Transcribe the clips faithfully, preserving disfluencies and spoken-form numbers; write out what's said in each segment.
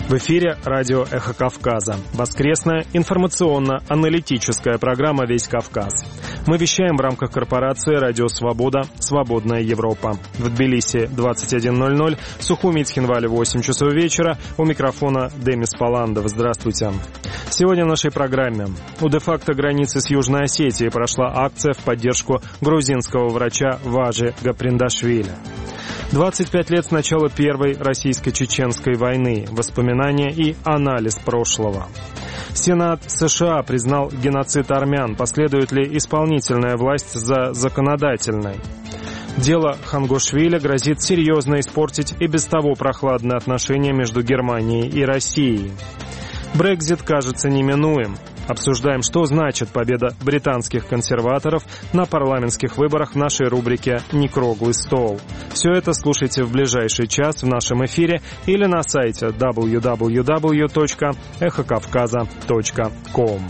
В эфире радио «Эхо Кавказа». Воскресная информационно-аналитическая программа «Весь Кавказ». Мы вещаем в рамках корпорации «Радио Свобода. Свободная Европа». В Тбилиси двадцать один ноль ноль, Сухуми и Цхинвале восемь часов вечера. У микрофона Демис Паландов. Здравствуйте. Сегодня в нашей программе. У де-факто границы с Южной Осетией прошла акция в поддержку грузинского врача Важи Гаприндашвили. двадцать пять лет с начала Первой российско-чеченской войны. Воспоминания и анализ прошлого. Сенат США признал геноцид армян. Последует ли исполнительная власть за законодательной? Дело Хангошвили грозит серьезно испортить и без того прохладные отношения между Германией и Россией. Брексит кажется неминуем. Обсуждаем, что значит победа британских консерваторов на парламентских выборах в нашей рубрике «Не круглый стол». Все это слушайте в ближайший час в нашем эфире или на сайте дабл ю дабл ю дабл ю точка эхо кавказа точка ком.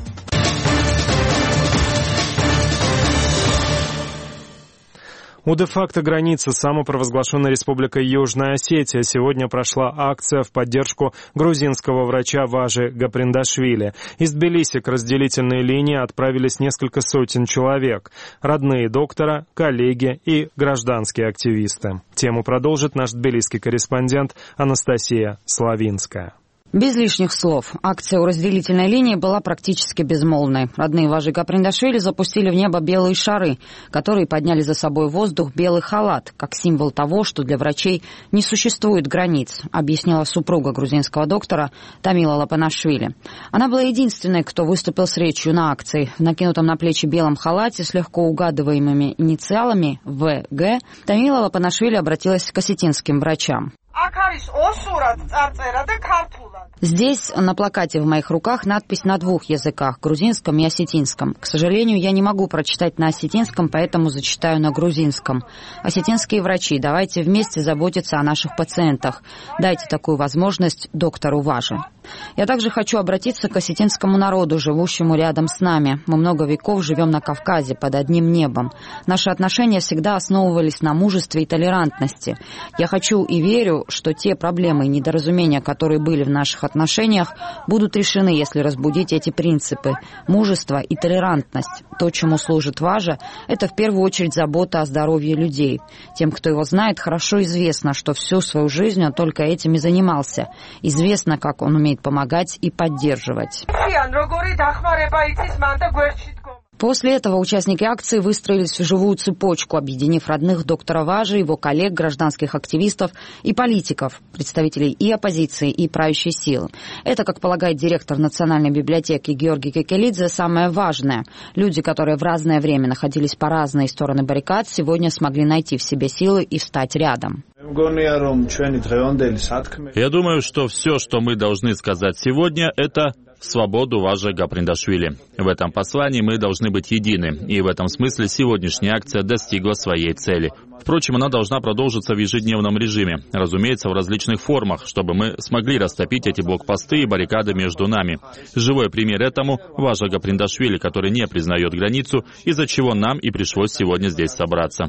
У де-факто границы с самопровозглашенной республикой Южная Осетия сегодня прошла акция в поддержку грузинского врача Важи Гаприндашвили. Из Тбилиси к разделительной линии отправились несколько сотен человек. Родные доктора, коллеги и гражданские активисты. Тему продолжит наш тбилисский корреспондент Анастасия Славинская. Без лишних слов. Акция у разделительной линии была практически безмолвной. Родные Важи Гаприндашвили запустили в небо белые шары, которые подняли за собой в воздух белый халат, как символ того, что для врачей не существует границ, объяснила супруга грузинского доктора Тамила Лапанашвили. Она была единственной, кто выступил с речью на акции. В накинутом на плечи белом халате с легко угадываемыми инициалами вэ гэ Тамила Лапанашвили обратилась к осетинским врачам. Здесь на плакате в моих руках надпись на двух языках, грузинском и осетинском. К сожалению, я не могу прочитать на осетинском, поэтому зачитаю на грузинском. Осетинские врачи, давайте вместе заботиться о наших пациентах. Дайте такую возможность доктору Важи. Я также хочу обратиться к осетинскому народу, живущему рядом с нами. Мы много веков живем на Кавказе, под одним небом. Наши отношения всегда основывались на мужестве и толерантности. Я хочу и верю, что те проблемы и недоразумения, которые были в наших отношениях, будут решены, если разбудить эти принципы. Мужество и толерантность. То, чему служит Важа, это в первую очередь забота о здоровье людей. Тем, кто его знает, хорошо известно, что всю свою жизнь он только этим и занимался. Известно, как он умеет помогать и поддерживать. После этого участники акции выстроились в живую цепочку, объединив родных доктора Важи, его коллег, гражданских активистов и политиков, представителей и оппозиции, и правящей силы. Это, как полагает директор Национальной библиотеки Георгий Кекелидзе, самое важное. Люди, которые в разное время находились по разные стороны баррикад, сегодня смогли найти в себе силы и встать рядом. Я думаю, что все, что мы должны сказать сегодня, это свободу Важи Гаприндашвили. В этом послании мы должны быть едины, и в этом смысле сегодняшняя акция достигла своей цели. Впрочем, она должна продолжиться в ежедневном режиме, разумеется, в различных формах, чтобы мы смогли растопить эти блокпосты и баррикады между нами. Живой пример этому — Важа Гаприндашвили, который не признает границу, из-за чего нам и пришлось сегодня здесь собраться.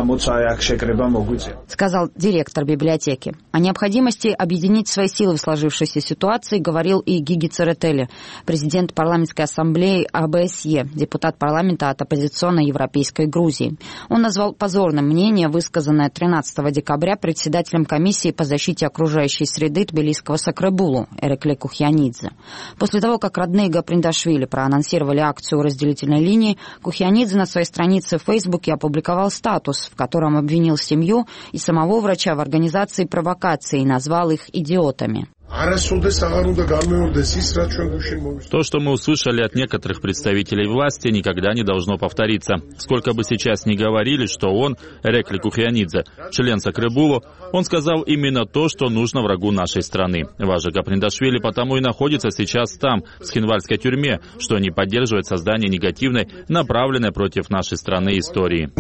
Сказал директор библиотеки. О необходимости объединить свои силы в сложившейся ситуации говорил и Гиги Церетели, президент парламентской ассамблеи а бэ эс е, депутат парламента от оппозиционной европейской Грузии. Он назвал позорным мнение, высказанное тринадцатого декабря председателем комиссии по защите окружающей среды тбилисского Сакребулу Эрекле Кухьянидзе. После того, как родные Гаприндашвили проанонсировали акцию разделительной линии, Кухьянидзе на своей странице в Фейсбуке опубликовал статус, в котором обвинил семью и самого врача в организации провокации и назвал их идиотами. То, что мы услышали от некоторых представителей власти, никогда не должно повториться. Сколько бы сейчас ни говорили, что он, Эрекли Кухьянидзе, член Сакребулу, он сказал именно то, что нужно врагу нашей страны. Важа Гаприндашвили потому и находится сейчас там, в Цхинвальской тюрьме, что не поддерживает создание негативной, направленной против нашей страны истории.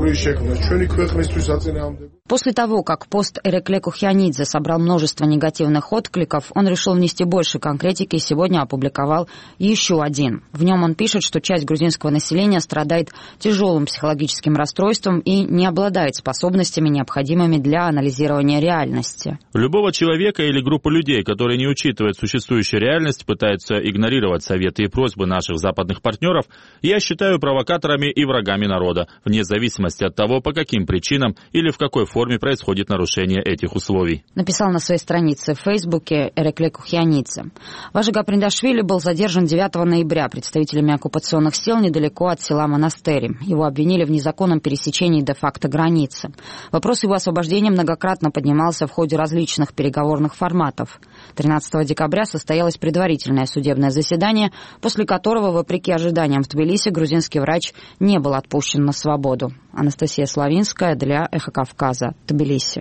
После того, как пост Эрекле Кухьянидзе собрал множество негативной негативных откликов, он решил внести больше конкретики и сегодня опубликовал еще один. В нем он пишет, что часть грузинского населения страдает тяжелым психологическим расстройством и не обладает способностями, необходимыми для анализирования реальности. Любого человека или группу людей, которые не учитывают существующую реальность, пытаются игнорировать советы и просьбы наших западных партнеров, я считаю провокаторами и врагами народа, вне зависимости от того, по каким причинам или в какой форме происходит нарушение этих условий. Написал на своей странице в Фейсбуке Эрекле Кухьянице. Важи Гаприндашвили был задержан девятого ноября представителями оккупационных сил недалеко от села Монастыри. Его обвинили в незаконном пересечении де-факто границы. Вопрос его освобождения многократно поднимался в ходе различных переговорных форматов. тринадцатого декабря состоялось предварительное судебное заседание, после которого, вопреки ожиданиям в Тбилиси, грузинский врач не был отпущен на свободу. Анастасия Славинская для «Эхо Кавказа», Тбилиси.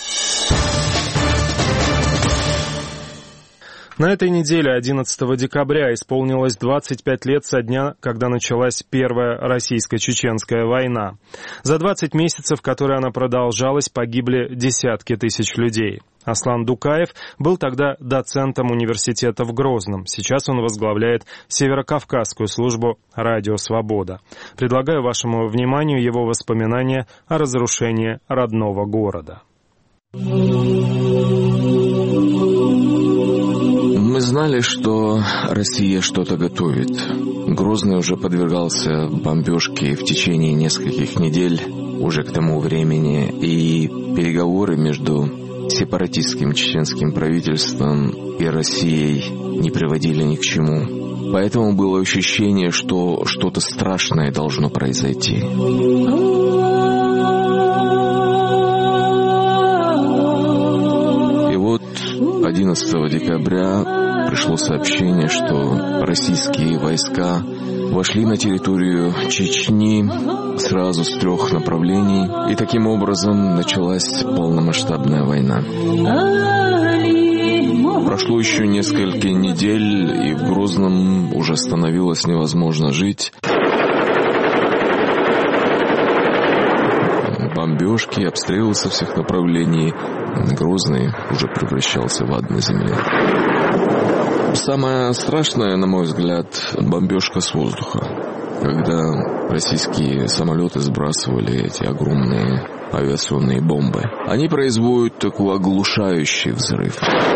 На этой неделе, одиннадцатого декабря, исполнилось двадцать пять лет со дня, когда началась Первая российско-чеченская война. За двадцать месяцев, которые она продолжалась, погибли десятки тысяч людей. Аслан Дукаев был тогда доцентом университета в Грозном. Сейчас он возглавляет Северокавказскую службу «Радио Свобода». Предлагаю вашему вниманию его воспоминания о разрушении родного города. Мы знали, что Россия что-то готовит. Грозный уже подвергался бомбежке в течение нескольких недель уже к тому времени, и переговоры между сепаратистским чеченским правительством и Россией не приводили ни к чему. Поэтому было ощущение, что что-то страшное должно произойти. И вот одиннадцатого декабря пришло сообщение, что российские войска вошли на территорию Чечни сразу с трех направлений, и таким образом началась полномасштабная война. Прошло еще несколько недель, и в Грозном уже становилось невозможно жить. Бомбежки, обстрелы со всех направлений. Грозный уже превращался в ад на земле. Самое страшное, на мой взгляд, бомбежка с воздуха, когда российские самолеты сбрасывали эти огромные авиационные бомбы. Они производят такой оглушающий взрыв.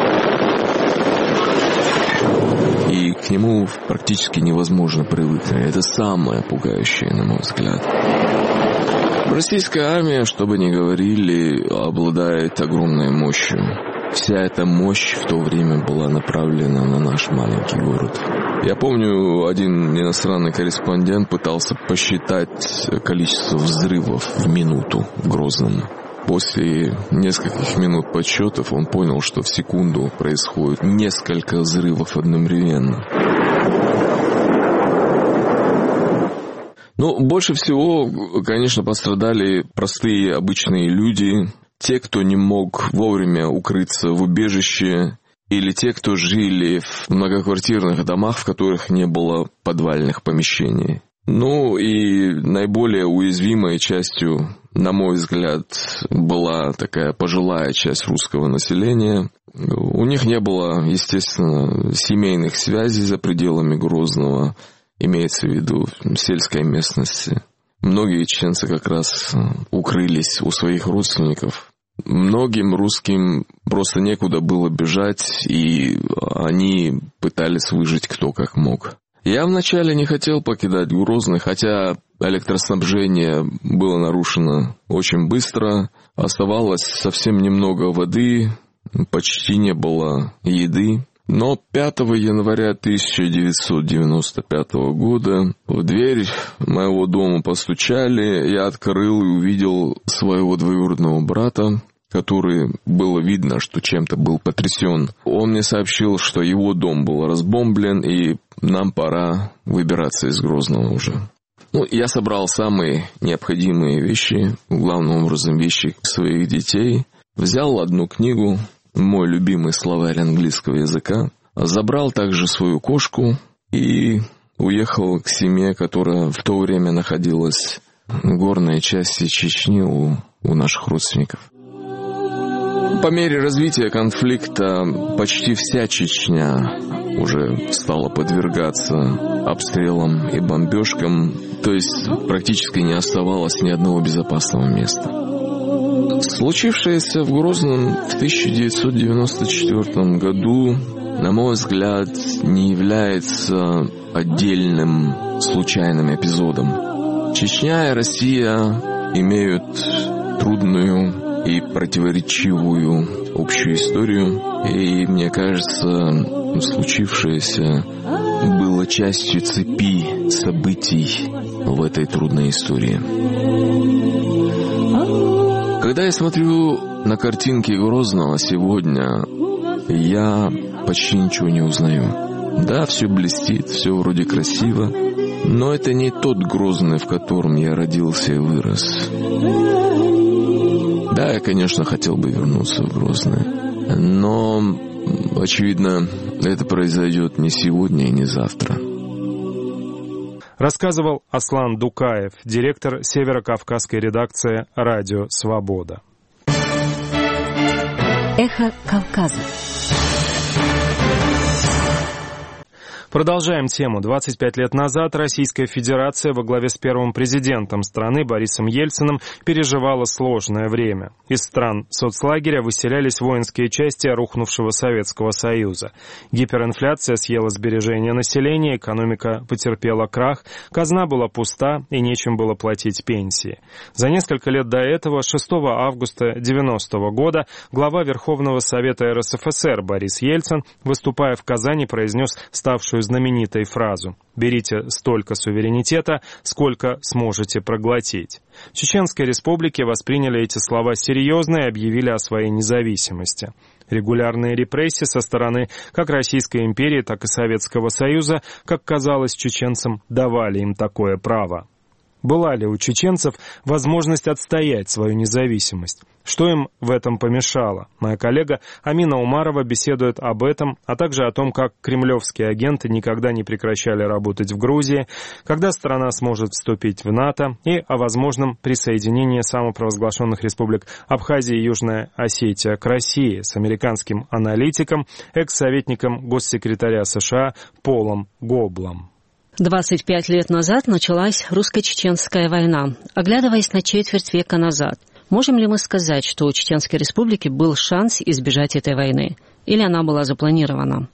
И к нему практически невозможно привыкнуть. Это самое пугающее, на мой взгляд. Российская армия, что бы ни говорили, обладает огромной мощью. Вся эта мощь в то время была направлена на наш маленький город. Я помню, один иностранный корреспондент пытался посчитать количество взрывов в минуту в Грозном. После нескольких минут подсчетов он понял, что в секунду происходит несколько взрывов одновременно. Ну, больше всего, конечно, пострадали простые обычные люди, те, кто не мог вовремя укрыться в убежище, или те, кто жили в многоквартирных домах, в которых не было подвальных помещений. Ну и наиболее уязвимой частью, на мой взгляд, была такая пожилая часть русского населения. У них не было, естественно, семейных связей за пределами Грозного, имеется в виду сельской местности. Многие чеченцы как раз укрылись у своих родственников. Многим русским просто некуда было бежать, и они пытались выжить кто как мог. Я вначале не хотел покидать Грозный, хотя электроснабжение было нарушено очень быстро. Оставалось совсем немного воды, почти не было еды. Но пятого января тысяча девятьсот девяносто пятого года в дверь моего дома постучали, я открыл и увидел своего двоюродного брата, который было видно, что чем-то был потрясен. Он мне сообщил, что его дом был разбомблен, и нам пора выбираться из Грозного уже. Ну, я собрал самые необходимые вещи, главным образом вещи своих детей, взял одну книгу, мой любимый словарь английского языка, забрал также свою кошку и уехал к семье, которая в то время находилась в горной части Чечни у, у наших родственников. По мере развития конфликта почти вся Чечня уже стала подвергаться обстрелам и бомбежкам, то есть практически не оставалось ни одного безопасного места. Случившееся в Грозном в тысяча девятьсот девяносто четвёртом году, на мой взгляд, не является отдельным случайным эпизодом. Чечня и Россия имеют трудную и противоречивую общую историю, и, мне кажется, случившееся было частью цепи событий в этой трудной истории. Когда я смотрю на картинки Грозного сегодня, я почти ничего не узнаю. Да, все блестит, все вроде красиво, но это не тот Грозный, в котором я родился и вырос. Да, я, конечно, хотел бы вернуться в Грозный, но, очевидно, это произойдет не сегодня и не завтра. Рассказывал Аслан Дукаев, директор северокавказской редакции «Радио Свобода». Эхо Кавказа. Продолжаем тему. двадцать пять лет назад Российская Федерация во главе с первым президентом страны Борисом Ельциным переживала сложное время. Из стран соцлагеря выселялись воинские части рухнувшего Советского Союза. Гиперинфляция съела сбережения населения, экономика потерпела крах, казна была пуста и нечем было платить пенсии. За несколько лет до этого, шестого августа девяностого года, глава Верховного Совета эр эс эф эс эр Борис Ельцин, выступая в Казани, произнес ставшую знаменитой фразу: «Берите столько суверенитета, сколько сможете проглотить». В Чеченской Республике восприняли эти слова серьезно и объявили о своей независимости. Регулярные репрессии со стороны как Российской империи, так и Советского Союза, как казалось чеченцам, давали им такое право. Была ли у чеченцев возможность отстоять свою независимость? Что им в этом помешало? Моя коллега Амина Умарова беседует об этом, а также о том, как кремлевские агенты никогда не прекращали работать в Грузии, когда страна сможет вступить в НАТО, и о возможном присоединении самопровозглашенных республик Абхазия и Южная Осетия к России с американским аналитиком, экс-советником госсекретаря США Полом Гоблом. двадцать пять лет назад началась русско-чеченская война. Оглядываясь на четверть века назад, можем ли мы сказать, что у Чеченской Республики был шанс избежать этой войны? Или она была запланирована?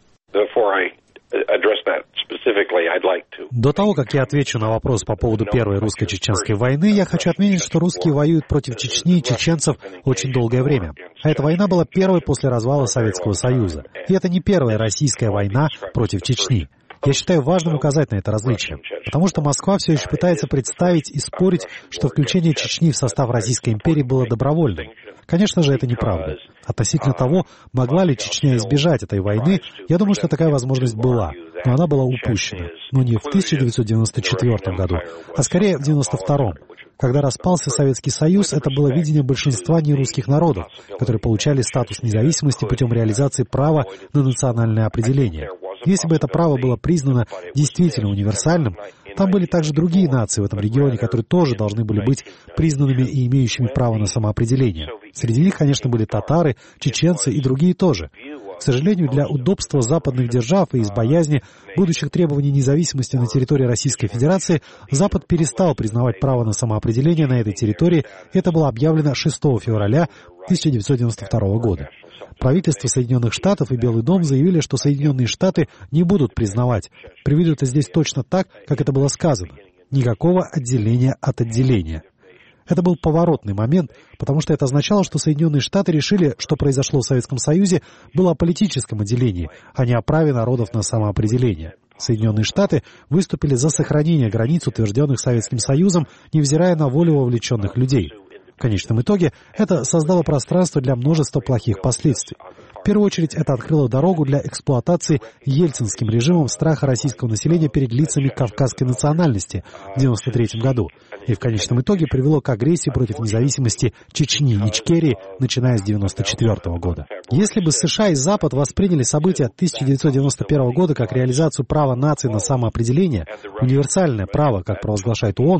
До того, как я отвечу на вопрос по поводу первой русско-чеченской войны, я хочу отметить, что русские воюют против Чечни и чеченцев очень долгое время. А эта война была первой после развала Советского Союза. И это не первая российская война против Чечни. Я считаю важным указать на это различие, потому что Москва все еще пытается представить и спорить, что включение Чечни в состав Российской империи было добровольным. Конечно же, это неправда. Относительно того, могла ли Чечня избежать этой войны, я думаю, что такая возможность была, но она была упущена. Но не в тысяча девятьсот девяносто четвёртом году, а скорее в девяносто втором. Когда распался Советский Союз, это было видение большинства нерусских народов, которые получали статус независимости путем реализации права на национальное определение. Если бы это право было признано действительно универсальным, там были также другие нации в этом регионе, которые тоже должны были быть признанными и имеющими право на самоопределение. Среди них, конечно, были татары, чеченцы и другие тоже. К сожалению, для удобства западных держав и из боязни будущих требований независимости на территории Российской Федерации Запад перестал признавать право на самоопределение на этой территории. Это было объявлено шестого февраля тысяча девятьсот девяносто второго года. Правительство Соединенных Штатов и Белый дом заявили, что Соединенные Штаты не будут признавать. Приведу это здесь точно так, как это было сказано. Никакого отделения от отделения. Это был поворотный момент, потому что это означало, что Соединенные Штаты решили, что произошло в Советском Союзе, было о политическом отделении, а не о праве народов на самоопределение. Соединенные Штаты выступили за сохранение границ, утвержденных Советским Союзом, невзирая на волю вовлеченных людей. В конечном итоге это создало пространство для множества плохих последствий. В первую очередь это открыло дорогу для эксплуатации ельцинским режимом страха российского населения перед лицами кавказской национальности в девяносто третьем году и в конечном итоге привело к агрессии против независимости Чечни и Ичкерии, начиная с девяносто четвёртого года. Если бы США и Запад восприняли события тысяча девятьсот девяносто первого года как реализацию права нации на самоопределение, универсальное право, как провозглашает ООН,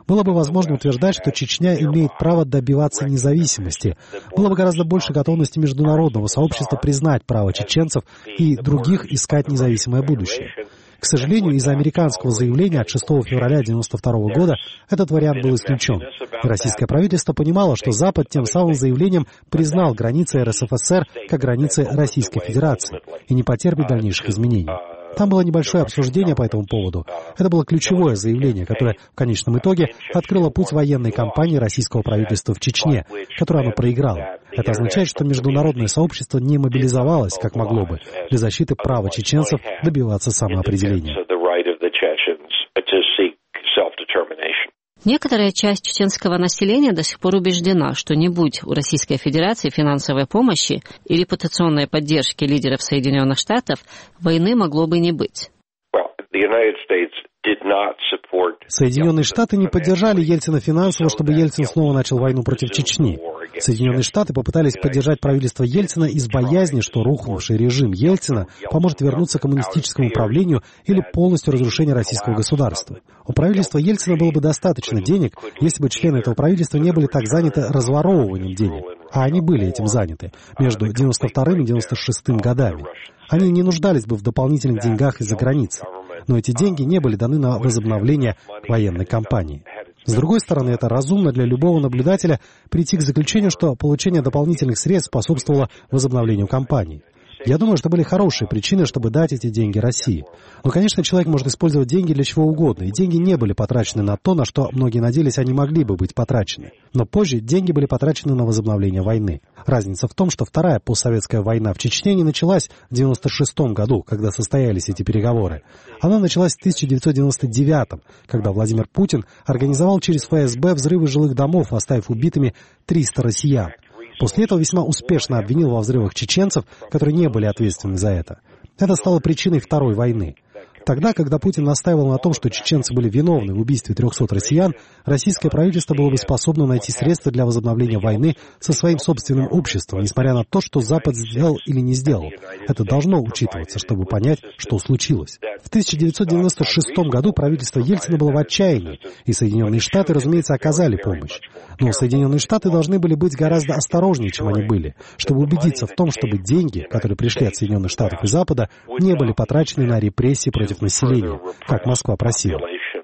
было бы возможно утверждать, что Чечня имеет право добиваться независимости. Было бы гораздо больше готовности международного сообщества признать право чеченцев и других искать независимое будущее. К сожалению, из-за американского заявления от шестого февраля девяносто второго года этот вариант был исключен. И российское правительство понимало, что Запад тем самым заявлением признал границы эр эс эф эс эр как границы Российской Федерации и не потерпит дальнейших изменений. Там было небольшое обсуждение по этому поводу. Это было ключевое заявление, которое в конечном итоге открыло путь военной кампании российского правительства в Чечне, которую оно проиграло. Это означает, что международное сообщество не мобилизовалось, как могло бы, для защиты права чеченцев добиваться самоопределения. Некоторая часть чеченского населения до сих пор убеждена, что не будь у Российской Федерации финансовой помощи и репутационной поддержки лидеров Соединенных Штатов, войны могло бы не быть. Соединенные Штаты не поддержали Ельцина финансово, чтобы Ельцин снова начал войну против Чечни. Соединенные Штаты попытались поддержать правительство Ельцина из боязни, что рухнувший режим Ельцина поможет вернуться к коммунистическому правлению или полностью разрушению российского государства. У правительства Ельцина было бы достаточно денег, если бы члены этого правительства не были так заняты разворовыванием денег. А они были этим заняты между девяносто вторым и девяносто шестым годами. Они не нуждались бы в дополнительных деньгах из-за границы. Но эти деньги не были даны на возобновление военной кампании. С другой стороны, это разумно для любого наблюдателя прийти к заключению, что получение дополнительных средств способствовало возобновлению кампании. Я думаю, что были хорошие причины, чтобы дать эти деньги России. Но, конечно, человек может использовать деньги для чего угодно, и деньги не были потрачены на то, на что многие надеялись, они могли бы быть потрачены. Но позже деньги были потрачены на возобновление войны. Разница в том, что вторая постсоветская война в Чечне не началась в девяносто шестом году, когда состоялись эти переговоры. Она началась в тысяча девятьсот девяносто девятом, когда Владимир Путин организовал через эф эс бэ взрывы жилых домов, оставив убитыми триста россиян. После этого весьма успешно обвинил во взрывах чеченцев, которые не были ответственны за это. Это стало причиной Второй войны. Тогда, когда Путин настаивал на том, что чеченцы были виновны в убийстве трехсот россиян, российское правительство было бы способно найти средства для возобновления войны со своим собственным обществом, несмотря на то, что Запад сделал или не сделал. Это должно учитываться, чтобы понять, что случилось. В тысяча девятьсот девяносто шестом году правительство Ельцина было в отчаянии, и Соединенные Штаты, разумеется, оказали помощь. Но Соединенные Штаты должны были быть гораздо осторожнее, чем они были, чтобы убедиться в том, чтобы деньги, которые пришли от Соединенных Штатов и Запада, не были потрачены на репрессии против населения, как Москва просила.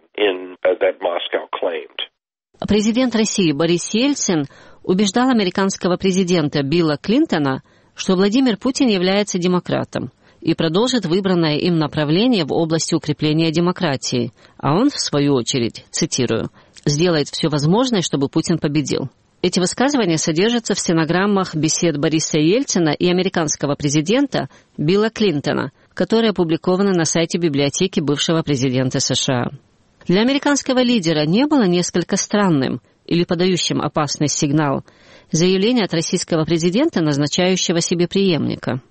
Президент России Борис Ельцин убеждал американского президента Билла Клинтона, что Владимир Путин является демократом и продолжит выбранное им направление в области укрепления демократии, а он, в свою очередь, цитирую, «сделает все возможное, чтобы Путин победил». Эти высказывания содержатся в стенограммах бесед Бориса Ельцина и американского президента Билла Клинтона, которые опубликованы на сайте библиотеки бывшего президента США. Для американского лидера не было несколько странным или подающим опасный сигнал заявление от российского президента, назначающего себе преемника?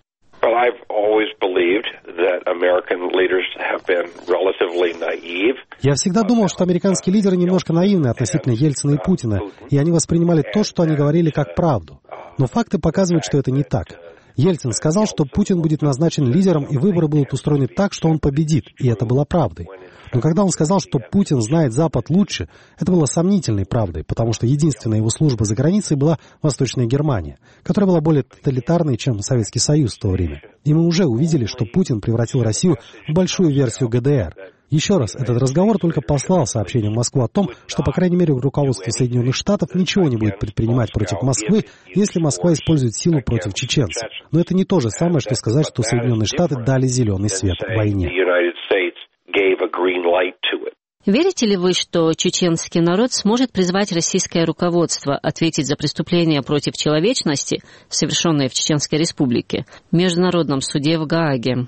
Я всегда думал, что американские лидеры немножко наивны относительно Ельцина и Путина, и они воспринимали то, что они говорили, как правду. Но факты показывают, что это не так. Ельцин сказал, что Путин будет назначен лидером, и выборы будут устроены так, что он победит, и это было правдой. Но когда он сказал, что Путин знает Запад лучше, это было сомнительной правдой, потому что единственная его служба за границей была Восточная Германия, которая была более тоталитарной, чем Советский Союз в то время. И мы уже увидели, что Путин превратил Россию в большую версию гэ дэ эр. Еще раз, этот разговор только послал сообщение в Москву о том, что, по крайней мере, руководство Соединенных Штатов ничего не будет предпринимать против Москвы, если Москва использует силу против чеченцев. Но это не то же самое, что сказать, что Соединенные Штаты дали зеленый свет войне. Верите ли вы, что чеченский народ сможет призвать российское руководство ответить за преступления против человечности, совершенные в Чеченской Республике, в Международном суде в Гааге?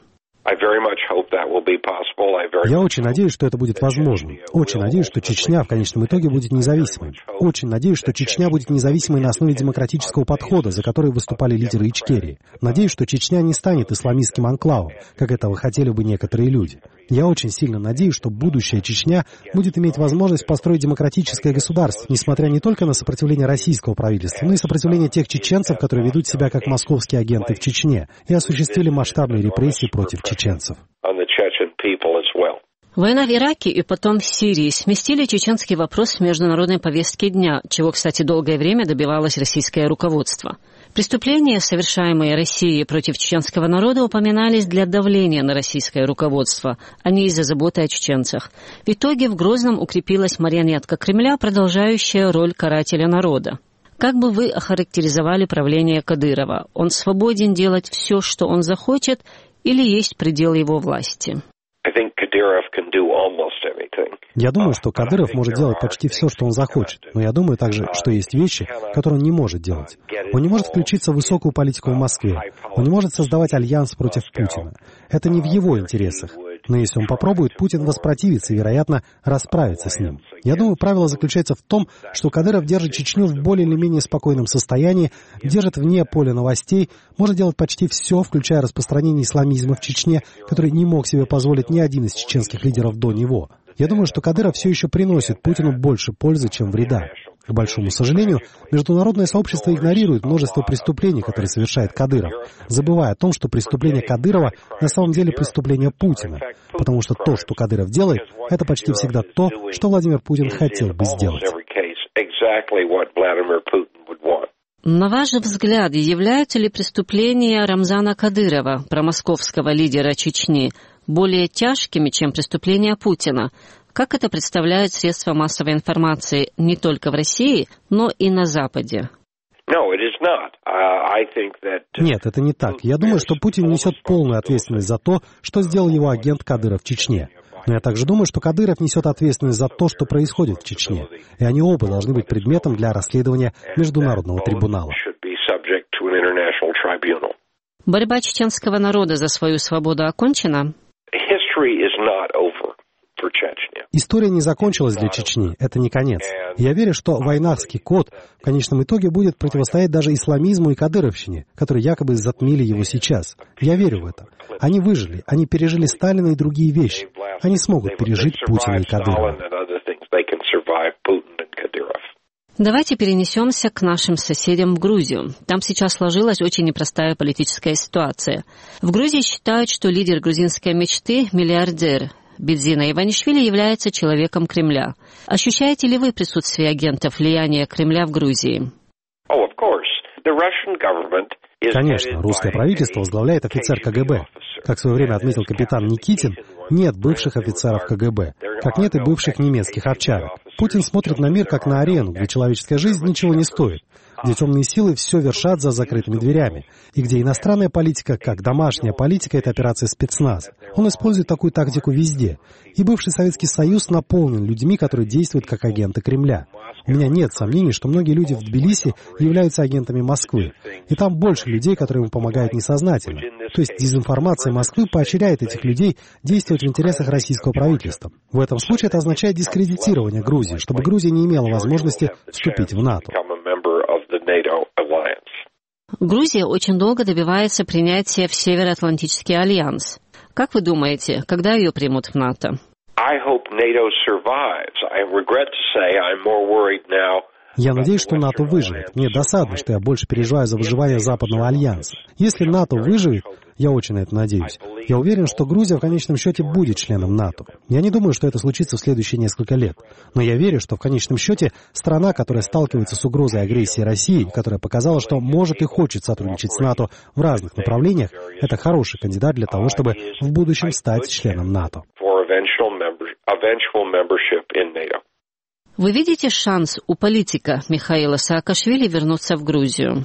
Я очень надеюсь, что это будет возможно. Очень надеюсь, что Чечня в конечном итоге будет независимой. Очень надеюсь, что Чечня будет независимой на основе демократического подхода, за который выступали лидеры Ичкерии. Надеюсь, что Чечня не станет исламистским анклавом, как этого хотели бы некоторые люди. Я очень сильно надеюсь, что будущая Чечня будет иметь возможность построить демократическое государство, несмотря не только на сопротивление российского правительства, но и сопротивление тех чеченцев, которые ведут себя как московские агенты в Чечне и осуществили масштабные репрессии против чеченцев. Война в Ираке и потом в Сирии сместили чеченский вопрос с международной повестки дня, чего, кстати, долгое время добивалось российское руководство. Преступления, совершаемые Россией против чеченского народа, упоминались для давления на российское руководство, а не из-за заботы о чеченцах. В итоге в Грозном укрепилась марионетка Кремля, продолжающая роль карателя народа. Как бы вы охарактеризовали правление Кадырова? Он свободен делать все, что он захочет, или есть предел его власти? Я думаю, что Кадыров может делать почти все, что он захочет, но я думаю также, что есть вещи, которые он не может делать. Он не может включиться в высокую политику в Москве, он не может создавать альянс против Путина. Это не в его интересах. Но если он попробует, Путин воспротивится и, вероятно, расправится с ним. Я думаю, правило заключается в том, что Кадыров держит Чечню в более или менее спокойном состоянии, держит вне поля новостей, может делать почти все, включая распространение исламизма в Чечне, который не мог себе позволить ни один из чеченских лидеров до него. Я думаю, что Кадыров все еще приносит Путину больше пользы, чем вреда. К большому сожалению, международное сообщество игнорирует множество преступлений, которые совершает Кадыров, забывая о том, что преступление Кадырова на самом деле преступление Путина, потому что то, что Кадыров делает, это почти всегда то, что Владимир Путин хотел бы сделать. На ваш взгляд, являются ли преступления Рамзана Кадырова, промосковского лидера Чечни, более тяжкими, чем преступления Путина? Как это представляют средства массовой информации не только в России, но и на Западе? Нет, это не так. Я думаю, что Путин несет полную ответственность за то, что сделал его агент Кадыров в Чечне. Но я также думаю, что Кадыров несет ответственность за то, что происходит в Чечне. И они оба должны быть предметом для расследования Международного трибунала. Борьба чеченского народа за свою свободу окончена? История не закончилась для Чечни, это не конец. Я верю, что войнахский код в конечном итоге будет противостоять даже исламизму и кадыровщине, которые якобы затмили его сейчас. Я верю в это. Они выжили, они пережили Сталина и другие вещи. Они смогут пережить Путина и Кадырова. Давайте перенесемся к нашим соседям в Грузию. Там сейчас сложилась очень непростая политическая ситуация. В Грузии считают, что лидер грузинской мечты, миллиардер Бидзина Иванишвили, является человеком Кремля. Ощущаете ли вы присутствие агентов влияния Кремля в Грузии? Конечно, русское правительство возглавляет офицер КГБ. Как в свое время отметил капитан Никитин, нет бывших офицеров КГБ, как нет и бывших немецких овчарок. Путин смотрит на мир как на арену, где человеческая жизнь ничего не стоит, где темные силы все вершат за закрытыми дверями, и где иностранная политика, как домашняя политика, это операция спецназ. Он использует такую тактику везде. И бывший Советский Союз наполнен людьми, которые действуют как агенты Кремля. У меня нет сомнений, что многие люди в Тбилиси являются агентами Москвы. И там больше людей, которые ему помогают несознательно. То есть дезинформация Москвы поощряет этих людей действовать в интересах российского правительства. В этом случае это означает дискредитирование Грузии, чтобы Грузия не имела возможности вступить в НАТО. Грузия очень долго добивается принятия в Североатлантический альянс. Как вы думаете, когда ее примут в НАТО? Я надеюсь, что НАТО выживет. Мне досадно, что я больше переживаю за выживание Западного альянса. Если НАТО выживет, я очень на это надеюсь, я уверен, что Грузия в конечном счете будет членом НАТО. Я не думаю, что это случится в следующие несколько лет. Но я верю, что в конечном счете страна, которая сталкивается с угрозой агрессии России, которая показала, что может и хочет сотрудничать с НАТО в разных направлениях, это хороший кандидат для того, чтобы в будущем стать членом НАТО. Вы видите шанс у политика Михаила Саакашвили вернуться в Грузию?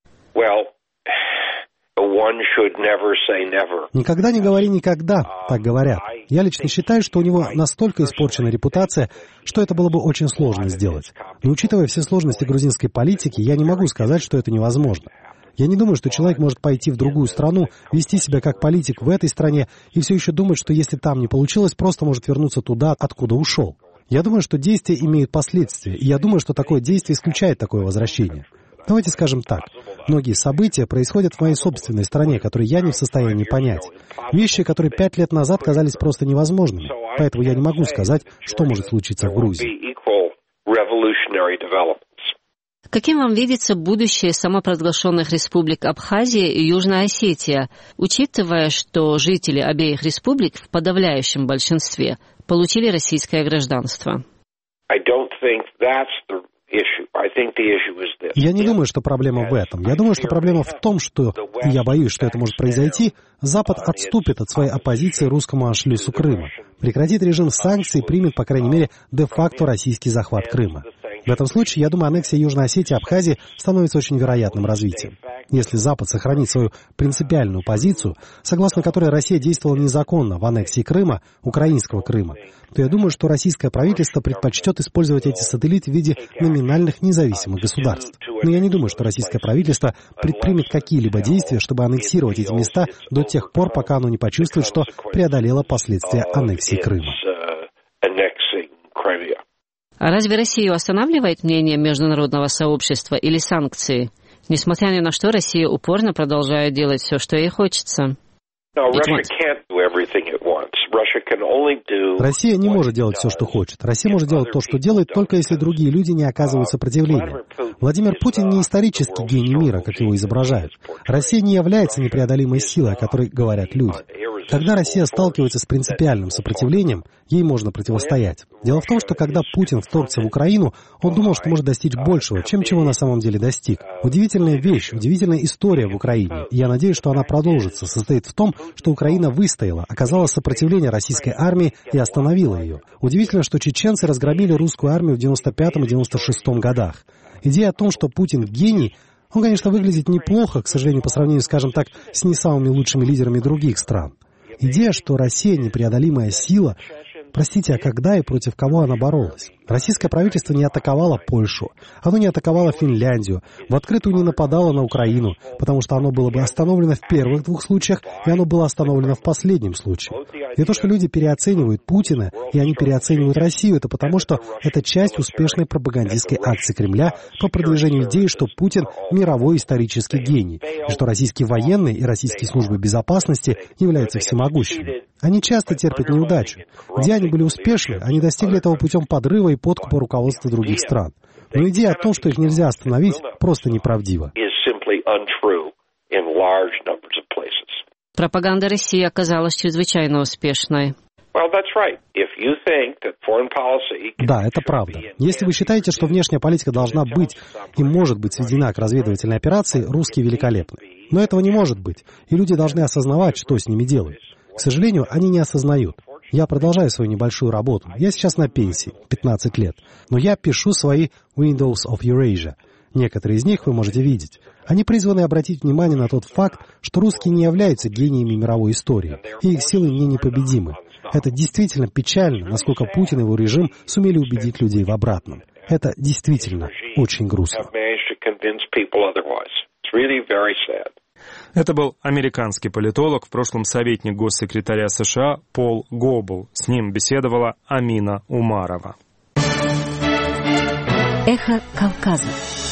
Никогда не говори никогда, так говорят. Я лично считаю, что у него настолько испорчена репутация, что это было бы очень сложно сделать. Но учитывая все сложности грузинской политики, я не могу сказать, что это невозможно. Я не думаю, что человек может пойти в другую страну, вести себя как политик в этой стране и все еще думать, что если там не получилось, просто может вернуться туда, откуда ушел. Я думаю, что действия имеют последствия, и я думаю, что такое действие исключает такое возвращение. Давайте скажем так. Многие события происходят в моей собственной стране, которые я не в состоянии понять. Вещи, которые пять лет назад казались просто невозможными. Поэтому я не могу сказать, что может случиться в Грузии. Каким вам видится будущее самопровозглашенных республик Абхазия и Южная Осетия, учитывая, что жители обеих республик в подавляющем большинстве получили российское гражданство? Я не думаю, что проблема в этом. Я думаю, что проблема в том, что, и я боюсь, что это может произойти, Запад отступит от своей оппозиции русскому аншлюсу Крыма, прекратит режим санкций и примет, по крайней мере, де-факто российский захват Крыма. В этом случае, я думаю, аннексия Южной Осетии и Абхазии становится очень вероятным развитием. Если Запад сохранит свою принципиальную позицию, согласно которой Россия действовала незаконно в аннексии Крыма, украинского Крыма, то я думаю, что российское правительство предпочтет использовать эти сателлиты в виде номинальных независимых государств. Но я не думаю, что российское правительство предпримет какие-либо действия, чтобы аннексировать эти места до тех пор, пока оно не почувствует, что преодолело последствия аннексии Крыма. А разве Россию останавливает мнение международного сообщества или санкции? Несмотря ни на что, Россия упорно продолжает делать все, что ей хочется. Россия не может делать все, что хочет. Россия может делать то, что делает, только если другие люди не оказывают сопротивления. Владимир Путин не исторический гений мира, как его изображают. Россия не является непреодолимой силой, о которой говорят люди. Когда Россия сталкивается с принципиальным сопротивлением, ей можно противостоять. Дело в том, что когда Путин вторгся в Украину, он думал, что может достичь большего, чем чего на самом деле достиг. Удивительная вещь, удивительная история в Украине. И я надеюсь, что она продолжится. Состоит в том, что Украина выстояла, оказала сопротивление российской армии и остановила ее. Удивительно, что чеченцы разгромили русскую армию в девяносто пятом и девяносто шестом годах. Идея о том, что Путин гений, он, конечно, выглядит неплохо, к сожалению, по сравнению, скажем так, с не самыми лучшими лидерами других стран. Идея, что Россия непреодолимая сила, простите, а когда и против кого она боролась? Российское правительство не атаковало Польшу, оно не атаковало Финляндию, в открытую не нападало на Украину, потому что оно было бы остановлено в первых двух случаях, и оно было остановлено в последнем случае. И то, что люди переоценивают Путина, и они переоценивают Россию, это потому, что это часть успешной пропагандистской акции Кремля по продвижению идеи, что Путин — мировой исторический гений, и что российские военные и российские службы безопасности являются всемогущими. Они часто терпят неудачу. Где они были успешны, они достигли этого путем подрыва и подкупа руководства других стран. Но идея о том, что их нельзя остановить, просто неправдива. Пропаганда России оказалась чрезвычайно успешной. Да, это правда. Если вы считаете, что внешняя политика должна быть и может быть сведена к разведывательной операции, русские великолепны. Но этого не может быть, и люди должны осознавать, что с ними делают. К сожалению, они не осознают. Я продолжаю свою небольшую работу. Я сейчас на пенсии, пятнадцать лет. Но я пишу свои Windows of Eurasia. Некоторые из них вы можете видеть. Они призваны обратить внимание на тот факт, что русские не являются гениями мировой истории, и их силы не непобедимы. Это действительно печально, насколько Путин и его режим сумели убедить людей в обратном. Это действительно очень грустно. Это был американский политолог, в прошлом советник госсекретаря США Пол Гобл. С ним беседовала Амина Умарова. Эхо Кавказа.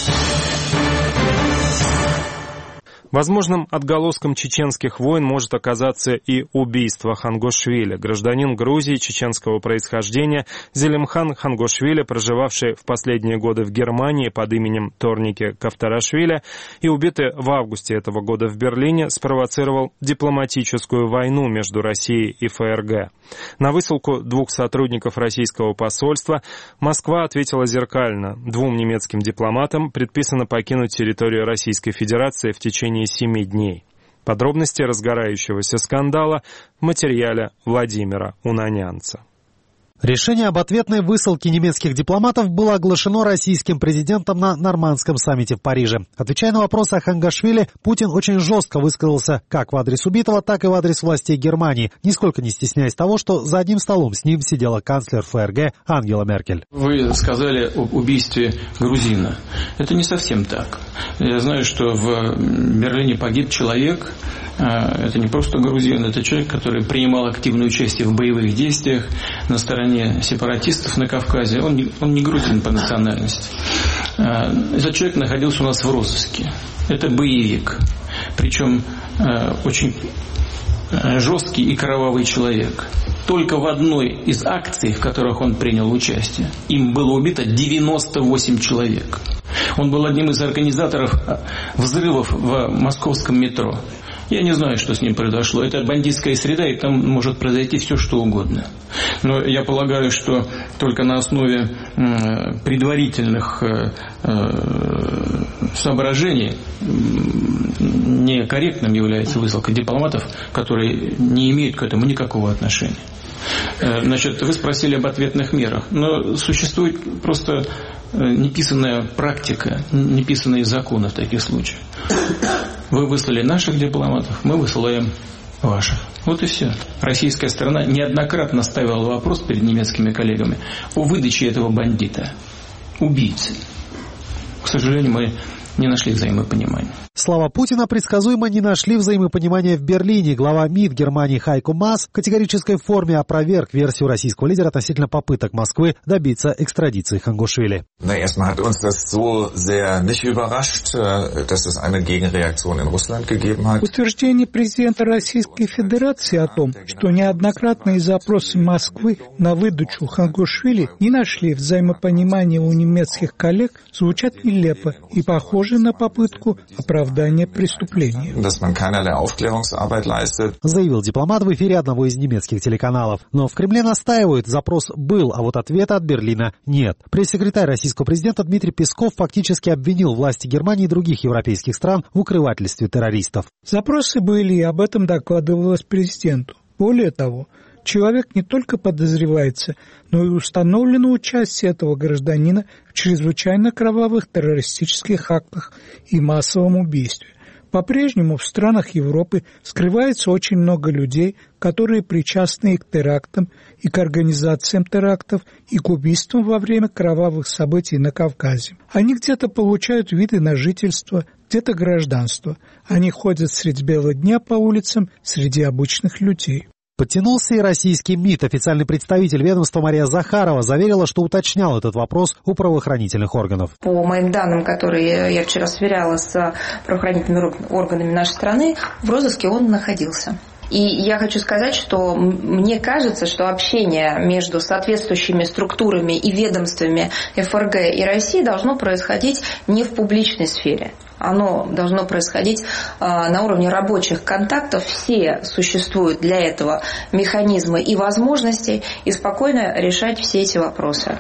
Возможным отголоском чеченских войн может оказаться и убийство Хангошвили. Гражданин Грузии чеченского происхождения Зелимхан Хангошвили, проживавший в последние годы в Германии под именем Торники Кавторашвили и убитый в августе этого года в Берлине, спровоцировал дипломатическую войну между Россией и ФРГ. На высылку двух сотрудников российского посольства Москва ответила зеркально. Двум немецким дипломатам предписано покинуть территорию Российской Федерации в течение семи дней. Подробности разгорающегося скандала в материале Владимира Унанянца. Решение об ответной высылке немецких дипломатов было оглашено российским президентом на Нормандском саммите в Париже. Отвечая на вопросы о Хангошвили, Путин очень жестко высказался как в адрес убитого, так и в адрес властей Германии, нисколько не стесняясь того, что за одним столом с ним сидела канцлер ФРГ Ангела Меркель. Вы сказали об убийстве грузина. Это не совсем так. Я знаю, что в Берлине погиб человек. Это не просто грузин, это человек, который принимал активное участие в боевых действиях на стороне сепаратистов на Кавказе. Он не, он не грузин по национальности. Этот человек находился у нас в розыске. Это боевик. Причем очень жесткий и кровавый человек. Только в одной из акций, в которых он принял участие, им было убито девяносто восемь человек. Он был одним из организаторов взрывов в московском метро. Я не знаю, что с ним произошло. Это бандитская среда, и там может произойти все, что угодно. Но я полагаю, что только на основе предварительных соображений некорректным является высылка дипломатов, которые не имеют к этому никакого отношения. Значит, вы спросили об ответных мерах. Но существует просто неписанная практика, неписанные законы в таких случаях. Вы выслали наших дипломатов, мы высылаем ваших. Вот и все. Российская сторона неоднократно ставила вопрос перед немецкими коллегами о выдаче этого бандита, убийцы. К сожалению, мы не нашли взаимопонимания. Слова Путина предсказуемо не нашли взаимопонимания в Берлине. Глава МИД Германии Хайко Маас в категорической форме опроверг версию российского лидера относительно попыток Москвы добиться экстрадиции Хангушвили. Утверждение президента Российской Федерации о том, что неоднократные запросы Москвы на выдачу Хангушвили не нашли взаимопонимания у немецких коллег, звучат нелепо и похожи на попытку оправдания преступления. Заявил дипломат в эфире одного из немецких телеканалов. Но в Кремле настаивают, запрос был, а вот ответа от Берлина нет. Пресс-секретарь российского президента Дмитрий Песков фактически обвинил власти Германии и других европейских стран в укрывательстве террористов. Запросы были, и об этом докладывалось президенту. Более того, человек не только подозревается, но и установлено участие этого гражданина в чрезвычайно кровавых террористических актах и массовом убийстве. По-прежнему в странах Европы скрывается очень много людей, которые причастны и к терактам, и к организациям терактов, и к убийствам во время кровавых событий на Кавказе. Они где-то получают виды на жительство, где-то гражданство. Они ходят средь бела дня по улицам среди обычных людей. Подтянулся и российский МИД. Официальный представитель ведомства Мария Захарова заверила, что уточнял этот вопрос у правоохранительных органов. По моим данным, которые я вчера сверяла с правоохранительными органами нашей страны, в розыске он находился. И я хочу сказать, что мне кажется, что общение между соответствующими структурами и ведомствами эф эр гэ и России должно происходить не в публичной сфере. Оно должно происходить а, на уровне рабочих контактов. Все существуют для этого механизмы и возможности, и спокойно решать все эти вопросы.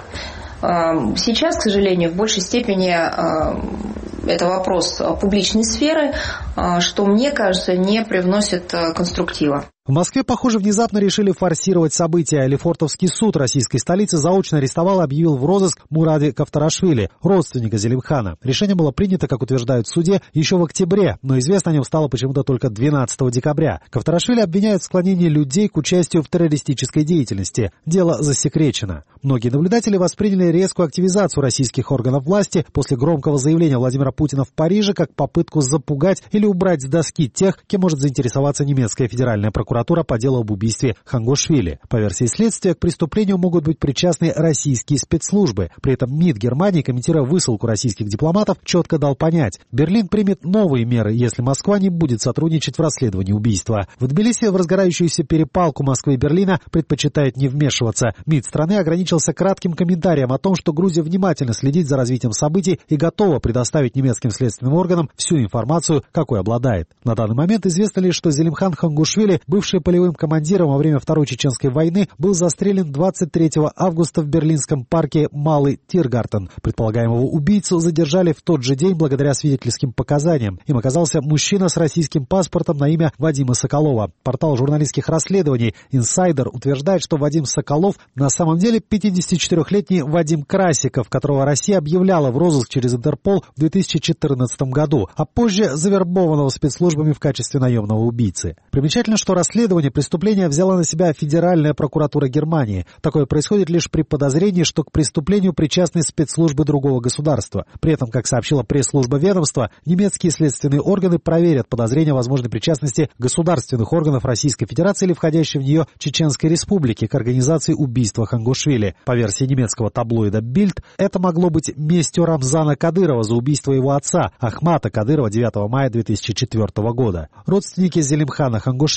А, сейчас, к сожалению, в большей степени а, это вопрос публичной сферы, а, что, мне кажется, не привносит а, конструктива. В Москве, похоже, внезапно решили форсировать события. Лефортовский суд российской столицы заочно арестовал и объявил в розыск Муради Кавторашвили, родственника Зелимхана. Решение было принято, как утверждают в суде, еще в октябре, но известно о нем стало почему-то только двенадцатого декабря. Кавторашвили обвиняют в склонении людей к участию в террористической деятельности. Дело засекречено. Многие наблюдатели восприняли резкую активизацию российских органов власти после громкого заявления Владимира Путина в Париже как попытку запугать или убрать с доски тех, кем может заинтересоваться немецкая федеральная прокуратура по делу об убийстве Хангушвили. По версии следствия, к преступлению могут быть причастны российские спецслужбы. При этом МИД Германии, комментируя высылку российских дипломатов, четко дал понять, Берлин примет новые меры, если Москва не будет сотрудничать в расследовании убийства. В Тбилиси в разгорающуюся перепалку Москвы и Берлина предпочитает не вмешиваться. МИД страны ограничился кратким комментарием о том, что Грузия внимательно следит за развитием событий и готова предоставить немецким следственным органам всю информацию, какой обладает. На данный момент известно лишь, что Зелимхан Хангушвили, бывший полевым командиром во время Второй Чеченской войны, был застрелен двадцать третьего августа в берлинском парке Малый Тиргартен. Предполагаемого убийцу задержали в тот же день благодаря свидетельским показаниям. Им оказался мужчина с российским паспортом на имя Вадима Соколова. Портал журналистских расследований «Инсайдер» утверждает, что Вадим Соколов на самом деле пятидесятичетырёхлетний Вадим Красиков, которого Россия объявляла в розыск через Интерпол в две тысячи четырнадцатом году, а позже завербованного спецслужбами в качестве наемного убийцы. Примечательно, что расследование Расследование преступления взяла на себя Федеральная прокуратура Германии. Такое происходит лишь при подозрении, что к преступлению причастны спецслужбы другого государства. При этом, как сообщила пресс-служба ведомства, немецкие следственные органы проверят подозрения о возможной причастности государственных органов Российской Федерации или входящей в нее Чеченской Республики к организации убийства Хангушвили. По версии немецкого таблоида «Бильд», это могло быть местью Рамзана Кадырова за убийство его отца, Ахмата Кадырова, девятого мая две тысячи четвёртого года. Родственники Зелимхана Хангушвили ранее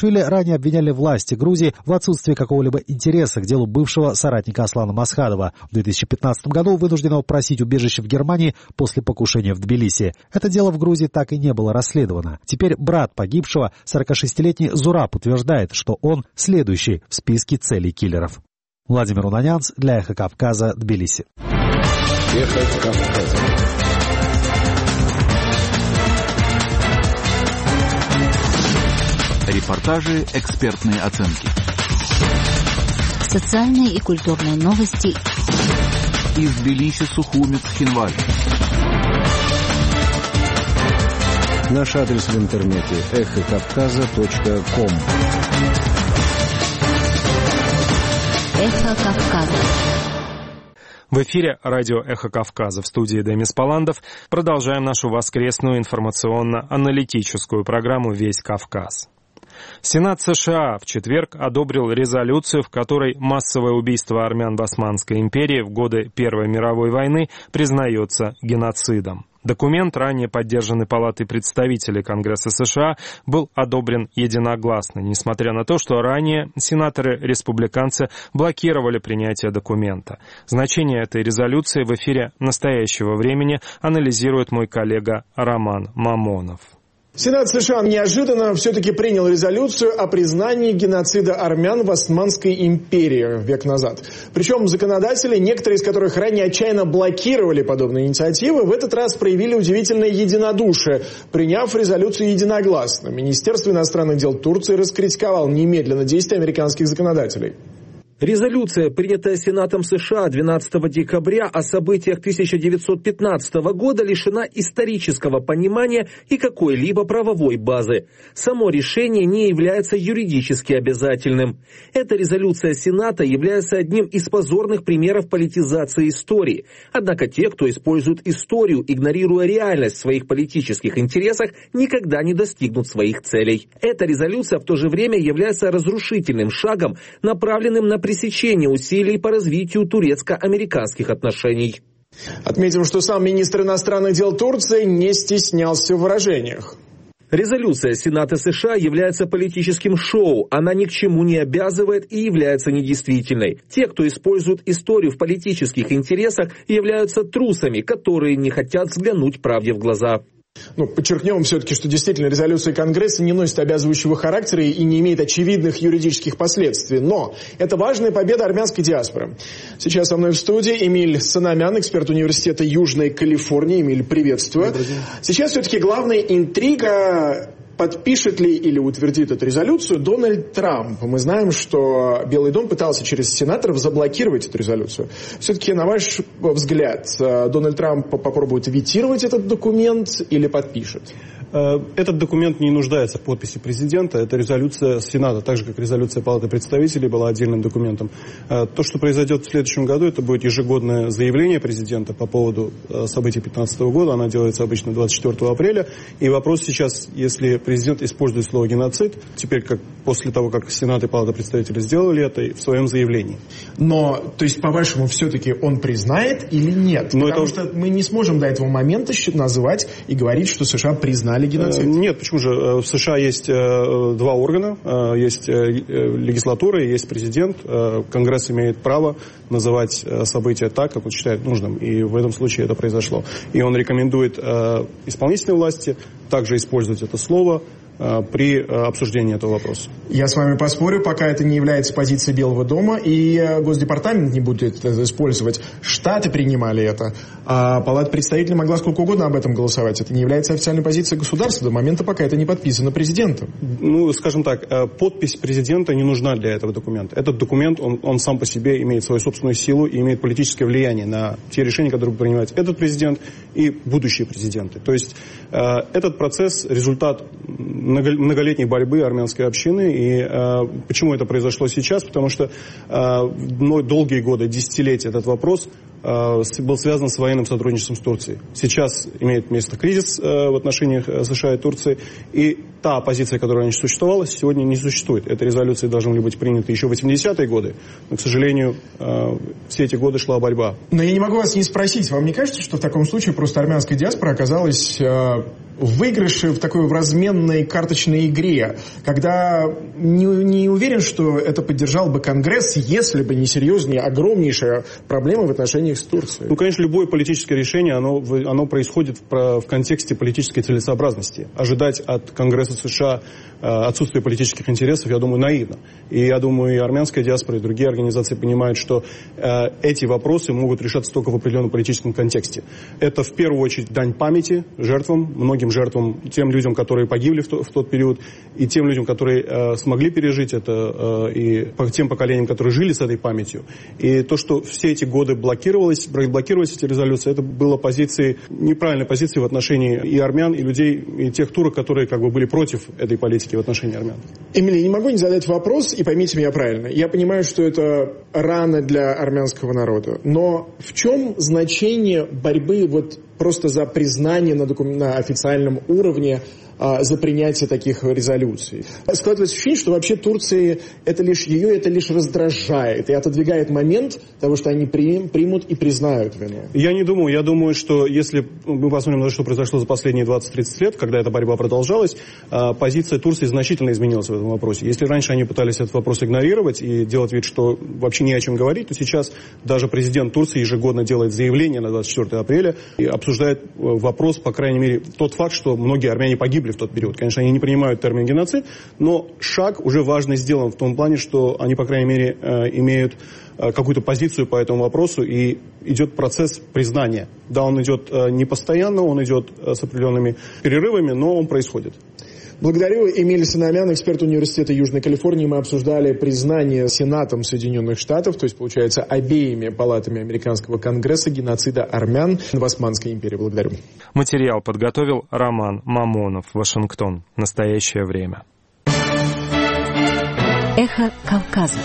заседании обвиняли власти Грузии в отсутствии какого-либо интереса к делу бывшего соратника Аслана Масхадова, в две тысячи пятнадцатом году вынужденного просить убежище в Германии после покушения в Тбилиси. Это дело в Грузии так и не было расследовано. Теперь брат погибшего, сорокашестилетний Зураб, утверждает, что он следующий в списке целей киллеров. Владимир Унанянц для «Эхо Кавказа», Тбилиси. «Эхо Кавказа». Репортажи, экспертные оценки. Социальные и культурные новости. Из Тбилиси, Сухуми, Цхинвали. Наш адрес в интернете эхо кавказа точка ком. Эхо Кавказа. В эфире радио «Эхо Кавказа», в студии Демис Паландов. Продолжаем нашу воскресную информационно-аналитическую программу «Весь Кавказ». Сенат США в четверг одобрил резолюцию, в которой массовое убийство армян в Османской империи в годы Первой мировой войны признается геноцидом. Документ, ранее поддержанный Палатой представителей Конгресса США, был одобрен единогласно, несмотря на то, что ранее сенаторы-республиканцы блокировали принятие документа. Значение этой резолюции в эфире «Настоящего времени» анализирует мой коллега Роман Мамонов. Сенат США неожиданно все-таки принял резолюцию о признании геноцида армян в Османской империи век назад. Причем законодатели, некоторые из которых ранее отчаянно блокировали подобные инициативы, в этот раз проявили удивительное единодушие, приняв резолюцию единогласно. Министерство иностранных дел Турции раскритиковало немедленно действия американских законодателей. Резолюция, принятая Сенатом США двенадцатого декабря о событиях тысяча девятьсот пятнадцатого года, лишена исторического понимания и какой-либо правовой базы. Само решение не является юридически обязательным. Эта резолюция Сената является одним из позорных примеров политизации истории. Однако те, кто использует историю, игнорируя реальность в своих политических интересах, никогда не достигнут своих целей. Эта резолюция в то же время является разрушительным шагом, направленным на пресечение усилий по развитию турецко-американских отношений. Отметим, что сам министр иностранных дел Турции не стеснялся в выражениях. Резолюция Сената США является политическим шоу, она ни к чему не обязывает и является недействительной. Те, кто использует историю в политических интересах, являются трусами, которые не хотят взглянуть правде в глаза. Ну, подчеркнем все-таки, что действительно резолюция Конгресса не носит обязывающего характера и не имеет очевидных юридических последствий. Но это важная победа армянской диаспоры. Сейчас со мной в студии Эмиль Санамян, эксперт университета Южной Калифорнии. Эмиль, приветствую. Сейчас все-таки главная интрига, подпишет ли или утвердит эту резолюцию Дональд Трамп. Мы знаем, что Белый дом пытался через сенаторов заблокировать эту резолюцию. Все-таки, на ваш взгляд, Дональд Трамп попробует ветировать этот документ или подпишет? Этот документ не нуждается в подписи президента. Это резолюция Сената, так же, как резолюция Палаты представителей была отдельным документом. То, что произойдет в следующем году, это будет ежегодное заявление президента по поводу событий две тысячи пятнадцатого года. Она делается обычно двадцать четвёртого апреля. И вопрос сейчас, если президент использует слово «геноцид», теперь как после того, как Сенат и Палата представителей сделали это в своем заявлении. Но, то есть, по-вашему, все-таки он признает или нет? Но Потому это... что мы не сможем до этого момента называть и говорить, что США признали геноцид. Нет, почему же? В США есть два органа. Есть легислатура и есть президент. Конгресс имеет право называть события так, как он считает нужным. И в этом случае это произошло. И он рекомендует исполнительной власти также использовать это слово при обсуждении этого вопроса. Я с вами поспорю, пока это не является позицией Белого дома, и Госдепартамент не будет это использовать. Штаты принимали это, а Палата представителей могла сколько угодно об этом голосовать. Это не является официальной позицией государства до момента, пока это не подписано президентом. Ну, скажем так, подпись президента не нужна для этого документа. Этот документ, он, он сам по себе имеет свою собственную силу и имеет политическое влияние на те решения, которые будет принимать этот президент и будущие президенты. То есть этот процесс – результат многолетней борьбы армянской общины. И э, почему это произошло сейчас? Потому что э, долгие годы, десятилетия этот вопрос э, был связан с военным сотрудничеством с Турцией. Сейчас имеет место кризис э, в отношениях США и Турции. И та позиция, которая раньше существовала, сегодня не существует. Эти резолюции должны были быть приняты еще в восьмидесятые годы. Но, к сожалению, э, все эти годы шла борьба. Но я не могу вас не спросить. Вам не кажется, что в таком случае просто армянская диаспора оказалась... Э... в выигрыше, в такой в разменной карточной игре, когда не, не уверен, что это поддержал бы Конгресс, если бы не серьезные, огромнейшая проблема в отношениях с Турцией. Ну, конечно, любое политическое решение, оно, оно происходит в, в контексте политической целесообразности. Ожидать от Конгресса США отсутствие политических интересов, я думаю, наивно. И я думаю, и армянская диаспора, и другие организации понимают, что э, эти вопросы могут решаться только в определенном политическом контексте. Это в первую очередь дань памяти жертвам, многим жертвам, тем людям, которые погибли в, то, в тот период, и тем людям, которые э, смогли пережить это, э, и по тем поколениям, которые жили с этой памятью. И то, что все эти годы блокировалось, блокировались эти резолюции, это было позицией, неправильной позицией в отношении и армян, и людей, и тех турок, которые как бы были против этой политики в отношении армян. Эмилий, не могу не задать вопрос, и поймите меня правильно. Я понимаю, что это рано для армянского народа, но в чем значение борьбы вот просто за признание на, докум... на официальном уровне, а, за принятие таких резолюций? Складывается ощущение, что вообще Турции это лишь, ее это лишь раздражает и отодвигает момент того, что они при... примут и признают вину. Я не думаю. Я думаю, что если мы посмотрим на то, что произошло за последние двадцать-тридцать лет, когда эта борьба продолжалась, позиция Турции значительно изменилась в этом вопросе. Если раньше они пытались этот вопрос игнорировать и делать вид, что вообще не о чем говорить, то сейчас даже президент Турции ежегодно делает заявление на двадцать четвёртого апреля и обсуждает вопрос, по крайней мере, тот факт, что многие армяне погибли в тот период. Конечно, они не принимают термин геноцид, но шаг уже важно сделан в том плане, что они, по крайней мере, имеют какую-то позицию по этому вопросу, и идет процесс признания. Да, он идет не постоянно, он идет с определенными перерывами, но он происходит. Благодарю. Эмиль Санамян, эксперт Университета Южной Калифорнии. Мы обсуждали признание Сенатом Соединенных Штатов, то есть, получается, обеими палатами американского Конгресса геноцида армян в Османской империи. Благодарю. Материал подготовил Роман Мамонов, Вашингтон. Настоящее время. Эхо Кавказа.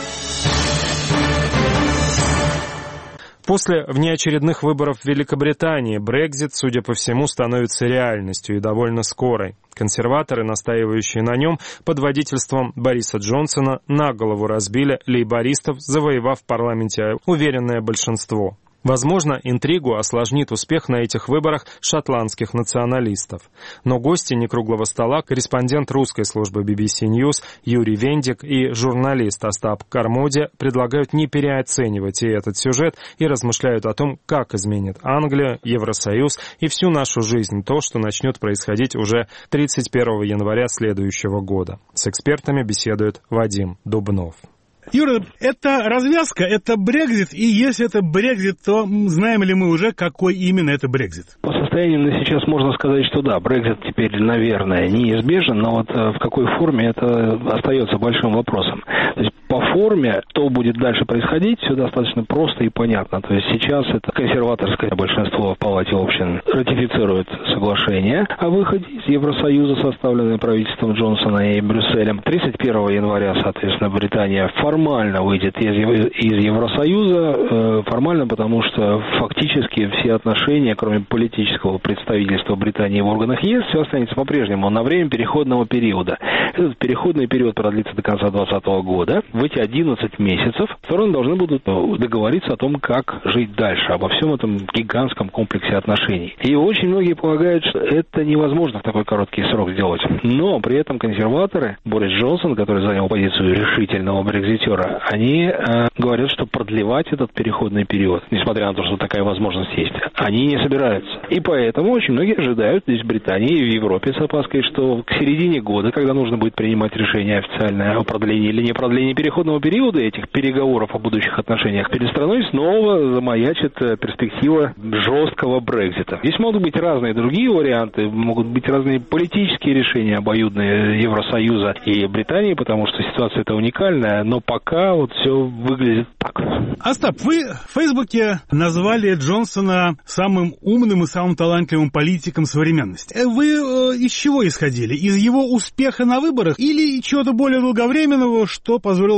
После внеочередных выборов в Великобритании Брексит, судя по всему, становится реальностью и довольно скорой. Консерваторы, настаивающие на нем, под водительством Бориса Джонсона на голову разбили лейбористов, завоевав в парламенте уверенное большинство. Возможно, интригу осложнит успех на этих выборах шотландских националистов. Но гости некруглого стола, корреспондент русской службы би би си News Юрий Вендик и журналист Остап Кармоди предлагают не переоценивать и этот сюжет и размышляют о том, как изменит Англия, Евросоюз и всю нашу жизнь то, что начнет происходить уже тридцать первого января следующего года. С экспертами беседует Вадим Дубнов. Юра, это развязка, это Брексит, и если это Брексит, то знаем ли мы уже, какой именно это Брексит? По состоянию на сейчас можно сказать, что да, Брексит теперь, наверное, неизбежен, но вот в какой форме это остается большим вопросом. То есть по форме, что будет дальше происходить, все достаточно просто и понятно. То есть сейчас это консерваторское большинство в Палате общин ратифицирует соглашение о выходе из Евросоюза, составленное правительством Джонсона и Брюсселем. тридцать первого января, соответственно, Британия формально выйдет из, из Евросоюза, формально, потому что фактически все отношения, кроме политического представительства Британии в органах ЕС, все останется по-прежнему на время переходного периода. Этот переходный период продлится до конца двадцатого года. В эти одиннадцать месяцев стороны должны будут договориться о том, как жить дальше, обо всем этом гигантском комплексе отношений. И очень многие полагают, что это невозможно в такой короткий срок сделать. Но при этом консерваторы, Борис Джонсон, который занял позицию решительного брекзитера, они э, говорят, что продлевать этот переходный период, несмотря на то, что такая возможность есть, они не собираются. И поэтому очень многие ожидают здесь в Британии и в Европе с опаской, что к середине года, когда нужно будет принимать решение официальное о продлении или не продлении переходного периода этих переговоров о будущих отношениях, перед страной снова замаячит перспектива жесткого Брексита. Здесь могут быть разные другие варианты, могут быть разные политические решения обоюдные Евросоюза и Британии, потому что ситуация эта уникальная, но пока вот все выглядит так. Остап, вы в Фейсбуке назвали Джонсона самым умным и самым талантливым политиком современности. Вы э, из чего исходили? Из его успеха на выборах или чего-то более долговременного, что позволило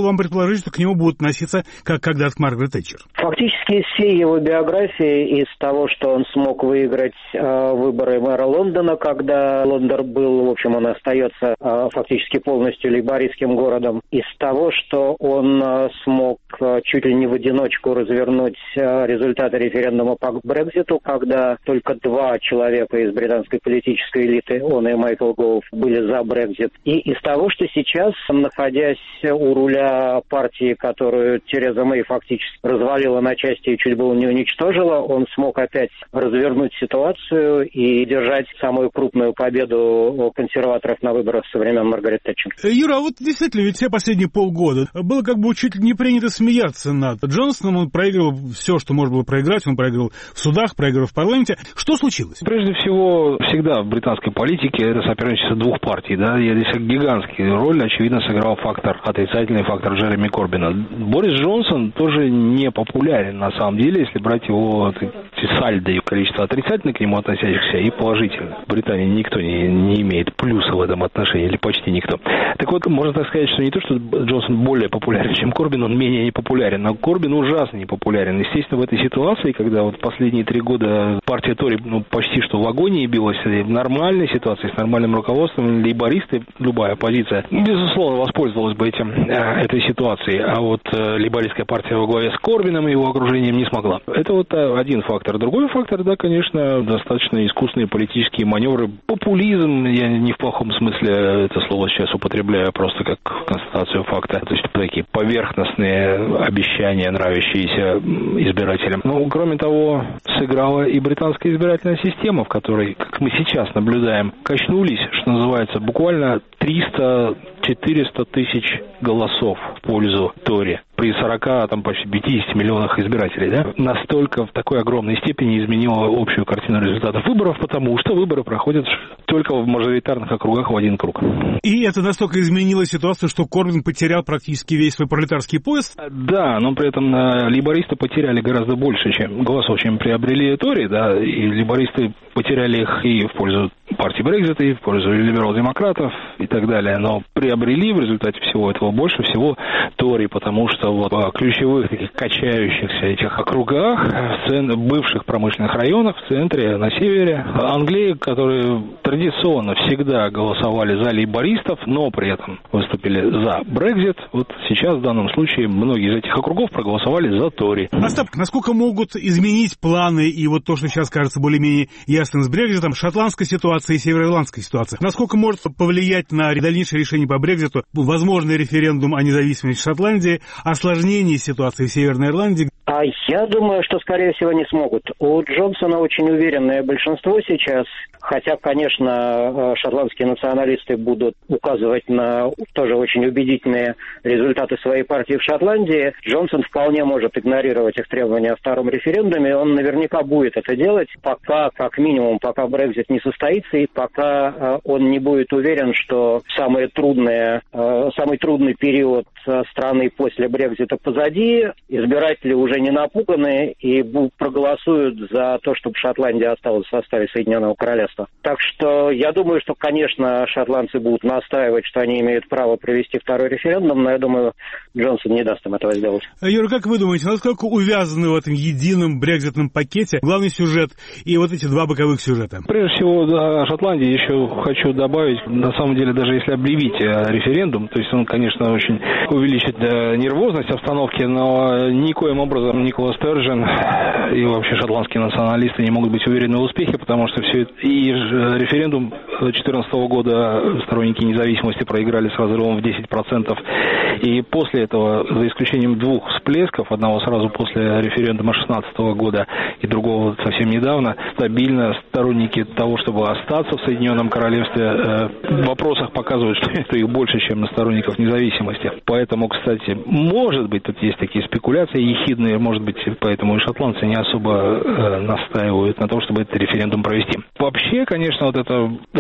вам предположить, что к нему будут относиться как когда-то к Маргарет Тэтчер? Фактически из всей его биографии, из того, что он смог выиграть э, выборы мэра Лондона, когда Лондон был, в общем, он остается э, фактически полностью лейбористским городом, из того, что он э, смог э, чуть ли не в одиночку развернуть э, результаты референдума по Брекситу, когда только два человека из британской политической элиты, он и Майкл Гоув, были за Брексит, и из того, что сейчас, находясь у руля партии, которую Тереза Мэй фактически развалила на части и чуть было не уничтожила, он смог опять развернуть ситуацию и держать самую крупную победу консерваторов на выборах со времен Маргарет Тэтчер. Юра, а вот действительно, ведь все последние полгода было как бы чуть ли не принято смеяться над Джонсоном. Он проигрывал все, что можно было проиграть. Он проигрывал в судах, проигрывал в парламенте. Что случилось? Прежде всего, всегда в британской политике это соперничество двух партий. Да? И здесь гигантскую роль, очевидно, сыграл фактор, отрицательный фактор Джереми Корбина. Борис Джонсон тоже не популярен, на самом деле, если брать его сальдо и количество отрицательных к нему относящихся и положительных. В Британии никто не, не имеет плюса в этом отношении, или почти никто. Так вот, можно так сказать, что не то, что Джонсон более популярен, чем Корбин, он менее непопулярен, но Корбин ужасно непопулярен. Естественно, в этой ситуации, когда вот последние три года партия Тори ну, почти что в агонии билась, в нормальной ситуации, с нормальным руководством, лейбористы, любая оппозиция, безусловно, воспользовалась бы этим, этой ситуацией. А вот лейбористская партия во главе с Корбином и его окружением не смогла. Это вот один фактор. Другой фактор, да, конечно, достаточно искусные политические маневры. Популизм, я не в плохом смысле это слово сейчас употребляю, просто как констатацию факта. То есть такие поверхностные обещания, нравящиеся избирателям. Ну, кроме того, сыграла и британская избирательная система, в которой, как мы сейчас наблюдаем, качнулись, что называется, буквально триста-четыреста тысяч голосов в пользу Тори при сорока, там почти пятидесяти миллионах избирателей, да, настолько в такой огромной степени изменила общую картину результатов выборов, потому что выборы проходят только в мажоритарных округах в один круг. И это настолько изменило ситуацию, что Корбин потерял практически весь свой пролетарский пояс? Да, но при этом лейбористы потеряли гораздо больше чем голосов, чем приобрели Тори, да, и лейбористы потеряли их и в пользу партии Брексита, и в пользу либерал-демократов и так далее, но приобрели в результате всего этого больше всего Тори, потому что вот в ключевых таких качающихся этих округах, в цен... бывших промышленных районах, в центре, на севере, Англии, которые традиционно всегда голосовали за лейбористов, но при этом выступили за Брексит, вот сейчас в данном случае многие из этих округов проголосовали за Тори. Остап, насколько могут изменить планы и вот то, что сейчас кажется более-менее ясным с Брекситом, шотландская ситуация и североирландская ситуация? Насколько может повлиять на дальнейшее решение по Брекситу возможный референдум о независимости Шотландии, осложнение ситуации в Северной Ирландии? А я думаю, что, скорее всего, не смогут. У Джонсона очень уверенное большинство сейчас, хотя, конечно, шотландские националисты будут указывать на тоже очень убедительные результаты своей партии в Шотландии. Джонсон вполне может игнорировать их требования о втором референдуме, он наверняка будет это делать, пока, как минимум, пока Брексит не состоится, и пока он не будет уверен, что самое трудное, самый трудный период страны после Брексита позади, избиратели уже не напуганы и проголосуют за то, чтобы Шотландия осталась в составе Соединенного Королевства. Так что я думаю, что, конечно, шотландцы будут настаивать, что они имеют право провести второй референдум, но я думаю, Джонсон не даст им этого сделать. Юра, как вы думаете, насколько увязаны в этом едином брекситном пакете главный сюжет и вот эти два боковых сюжета? Прежде всего, о Шотландии еще хочу добавить, на самом деле, даже если объявить референдум, то есть он, конечно, очень увеличит нервозность обстановки, но никоим образом Никола Стерджен и вообще шотландские националисты не могут быть уверены в успехе, потому что все это... И референдум две тысячи четырнадцатого года сторонники независимости проиграли с разрывом в десять процентов. И после этого, за исключением двух всплесков, одного сразу после референдума две тысячи шестнадцатого года и другого совсем недавно, стабильно сторонники того, чтобы остаться в Соединенном Королевстве, в вопросах показывают, что это их больше, чем на сторонников независимости. Поэтому, кстати, может быть, тут есть такие спекуляции ехидные, может быть, поэтому и шотландцы не особо э, настаивают на том, чтобы этот референдум провести. Вообще, конечно, вот это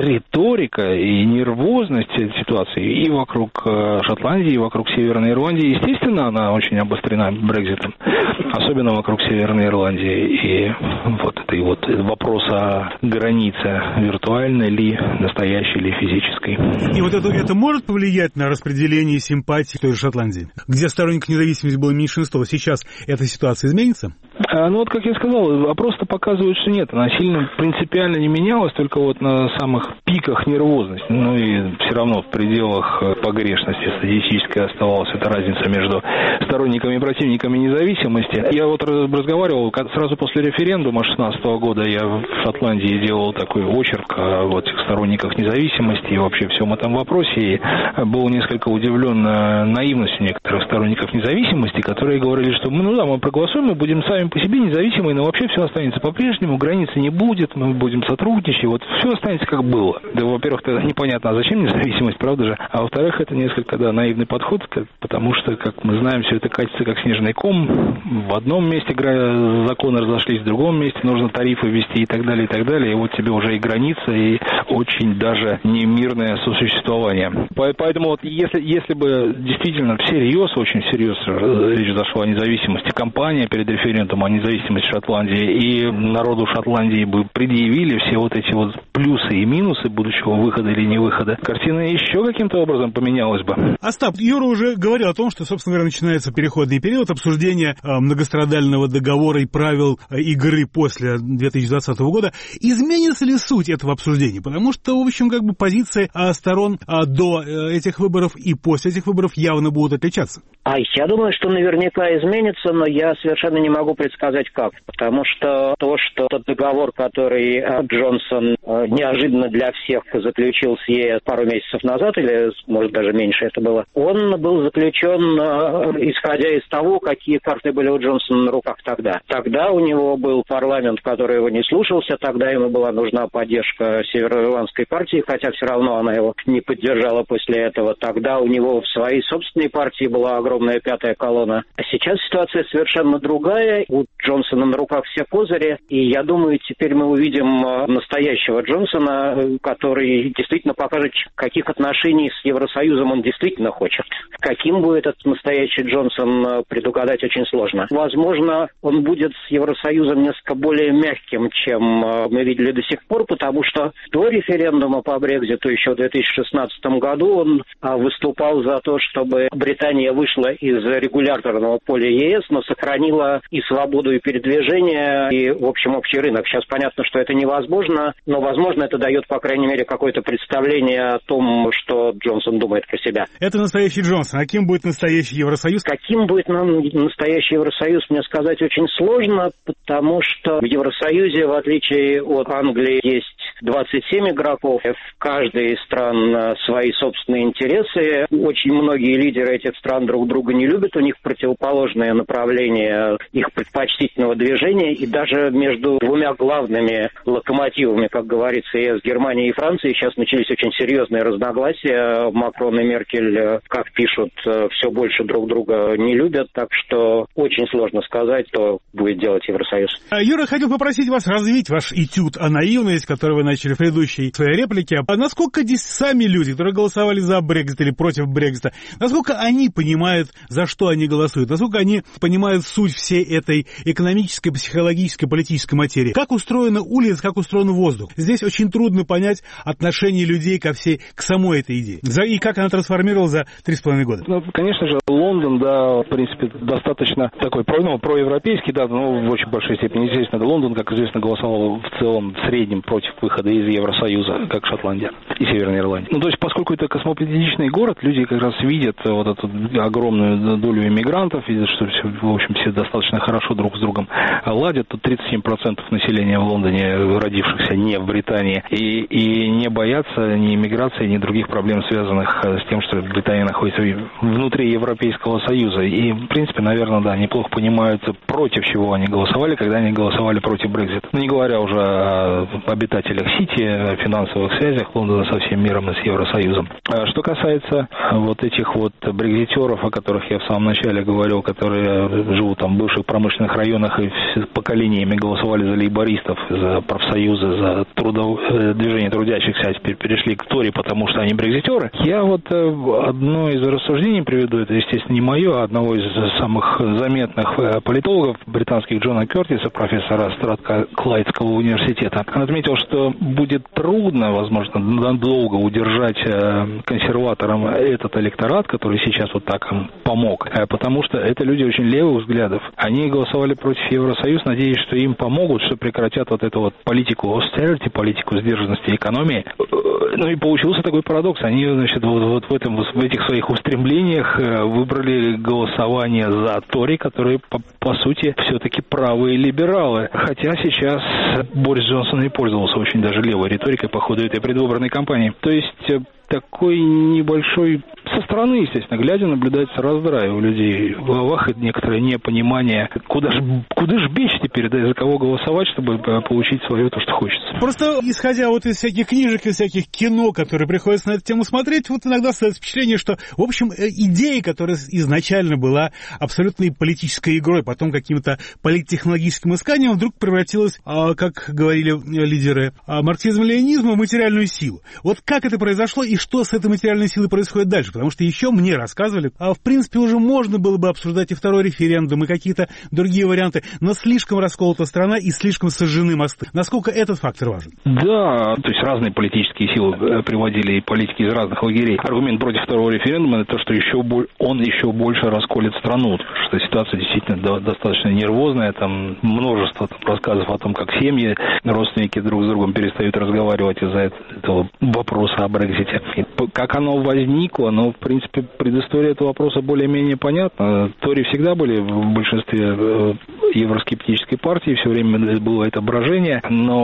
риторика и нервозность этой ситуации и вокруг Шотландии, и вокруг Северной Ирландии, естественно, она очень обострена Брекситом, особенно вокруг Северной Ирландии. И вот это и вот вопрос о границе, виртуальной ли, настоящей ли, физической. И вот это, это может повлиять на распределение симпатий в той же Шотландии, где сторонников независимости было меньшинство? Сейчас эта ситуация изменится? А, ну вот, как я сказал, опросы показывают, что нет. Она сильно принципиально не менялась, только вот на самых пиках нервозности. Ну и все равно в пределах погрешности статистической оставалась эта разница между сторонниками и противниками независимости. Я вот разговаривал сразу после референдума шестнадцатого года, я в Шотландии делал такой очерк о вот этих сторонниках независимости и вообще всем этом вопросе. И был несколько удивлен наивностью некоторых сторонников независимости, которые говорили, что ну да, мы проголосуем, мы будем сами по себе независимые, но вообще все останется по-прежнему, границы не будет, мы будем сотрудничать, вот все останется как было. Да, во-первых, тогда непонятно, а зачем независимость, правда же? А во-вторых, это несколько, да, наивный подход, потому что, как мы знаем, все это катится как снежный ком. В одном месте законы разошлись, в другом месте нужно тарифы ввести и так далее, и так далее. И вот тебе уже и граница, и очень даже немирное сосуществование. Поэтому вот если, если бы действительно всерьез, очень всерьез речь зашла о независимости, кампания перед референдумом о независимости Шотландии, и народу Шотландии бы предъявили все вот эти вот плюсы и минусы будущего выхода или не выхода, картина еще каким-то образом поменялась бы. Остап, Юра уже говорил о том, что, собственно говоря, начинается переходный период обсуждения э, многострадального договора и правил э, игры после две тысячи двадцатого года. Изменится ли суть этого обсуждения? Потому что, в общем, как бы позиции э, сторон э, до э, этих выборов и после этих выборов явно будут отличаться. А я думаю, что наверняка изменится, но я совершенно не могу предсказать как. Потому что то, что тот договор, который Джонсон э, неожиданно для всех заключил с ЕС пару месяцев назад, или, может, даже меньше это было, он был заключен, э, исходя из того, какие карты были у Джонсона на руках тогда. Тогда у него был парламент, который его не слушался, тогда ему была нужна поддержка Североирландской партии, хотя все равно она его не поддержала после этого. Тогда у него в своей собственной партии была огромная пятая колонна. А сейчас ситуация совершенно другая. У Джонсона на руках все козыри, и я думаю, теперь мы увидим настоящего Джонсона, который действительно покажет, каких отношений с Евросоюзом он действительно хочет. Каким будет этот настоящий Джонсон, предугадать очень сложно. Возможно, он будет с Евросоюзом несколько более мягким, чем мы видели до сих пор, потому что до референдума по Брекситу еще в две тысячи шестнадцатом году он выступал за то, чтобы Британия вышла из регуляторного поля ЕС, но сохранила и свободу и передвижения, и, в общем, общий рынок. Сейчас понятно, что это невозможно, но, возможно, это дает, по крайней мере, какое-то представление о том, что Джонсон думает про себя. Это настоящий Джонсон. А кем будет настоящий Евросоюз? Каким будет нам настоящий Евросоюз, мне сказать очень сложно, потому что в Евросоюзе, в отличие от Англии, есть двадцать семь игроков. В каждой из стран свои собственные интересы. Очень многие лидеры этих стран друг друга не любят. У них противоположное направление их предпочтительного движения. И даже между двумя главными локомотивами, как говорится, ЕС, Германии и Франции, сейчас начались очень серьезные разногласия. Макрон и Меркель, как пишут, все больше друг друга не любят. Так что очень сложно сказать, что будет делать Евросоюз. Юра, хотел попросить вас развить ваш этюд о наивности, который вы начали в предыдущей своей реплике. А насколько здесь сами люди, которые голосовали за Брексит или против Брексита, насколько они понимают, за что они голосуют, насколько они понимают суть всей этой экономической, психологической, политической материи? Как устроена улица, как устроен воздух? Здесь очень трудно понять отношение людей ко всей, к самой этой идее. И как она трансформировалась за три с половиной года. Ну, конечно же, Лондон, да, в принципе, достаточно такой ну, проевропейский, да, но в очень большой степени. Естественно, Лондон, как известно, голосовал в целом, в среднем против выхода из Евросоюза, как Шотландия и Северная Ирландия. Ну, то есть, поскольку это космополитичный город, люди как раз видят вот эту огромную долю иммигрантов, видят, что, все, в общем, все достаточно хорошо друг с другом ладят. Тут тридцать семь процентов населения в Лондоне, родившихся не в Британии, и, и не боятся ни иммиграции, ни других проблем, связанных с тем, что Британия находится внутри Европейского Союза. И, в принципе, наверное, да, неплохо понимают, против чего они голосовали, когда они голосовали против Брексита. Ну, не говоря уже о обитателях Нью-Йорк-Сити, финансовых связях Лондона со всем миром и с Евросоюзом. Что касается вот этих вот брекситеров, о которых я в самом начале говорил, которые живут там в бывших промышленных районах и поколениями голосовали за лейбористов, за профсоюзы, за трудов... движение трудящихся, а теперь перешли к Тори, потому что они брекситеры. Я вот одно из рассуждений приведу, это, естественно, не мое, а одного из самых заметных политологов британских, Джона Кертиса, профессора Стратклайдского университета. Он отметил, что будет трудно, возможно, надолго удержать консерваторам этот электорат, который сейчас вот так им помог, потому что это люди очень левых взглядов. Они голосовали против Евросоюза, надеясь, что им помогут, что прекратят вот эту вот политику austerity, политику сдержанности экономии. Ну и получился такой парадокс. Они, значит, вот, вот в, этом, в этих своих устремлениях выбрали голосование за Тори, которые, по, по сути, все-таки правые либералы. Хотя сейчас Борис Джонсон и пользовался очень даже левой риторикой по ходу этой предвыборной кампании. То есть такой небольшой, со стороны, естественно, глядя, наблюдается раздрай у людей в головах и некоторое непонимание, куда же куда ж бечь теперь, да, за кого голосовать, чтобы получить свое то, что хочется. Просто исходя вот из всяких книжек, из всяких кино, которые приходится на эту тему смотреть, вот иногда создается впечатление, что, в общем, идея, которая изначально была абсолютной политической игрой, потом каким-то политтехнологическим исканием, вдруг превратилась, как говорили лидеры марксизма-ленинизма, в материальную силу. Вот как это произошло и что с этой материальной силой происходит дальше? Потому что еще мне рассказывали, а в принципе уже можно было бы обсуждать и второй референдум, и какие-то другие варианты, но слишком расколота страна и слишком сожжены мосты. Насколько этот фактор важен? Да, то есть разные политические силы приводили и политики из разных лагерей. Аргумент против второго референдума — это то, что еще он еще больше расколет страну, потому что ситуация действительно достаточно нервозная, там множество там рассказов о том, как семьи, родственники друг с другом перестают разговаривать из-за этого вопроса о Брексите. И как оно возникло, ну, в принципе, предыстория этого вопроса более-менее понятна. Тори всегда были в большинстве евроскептической партии, все время было это брожение,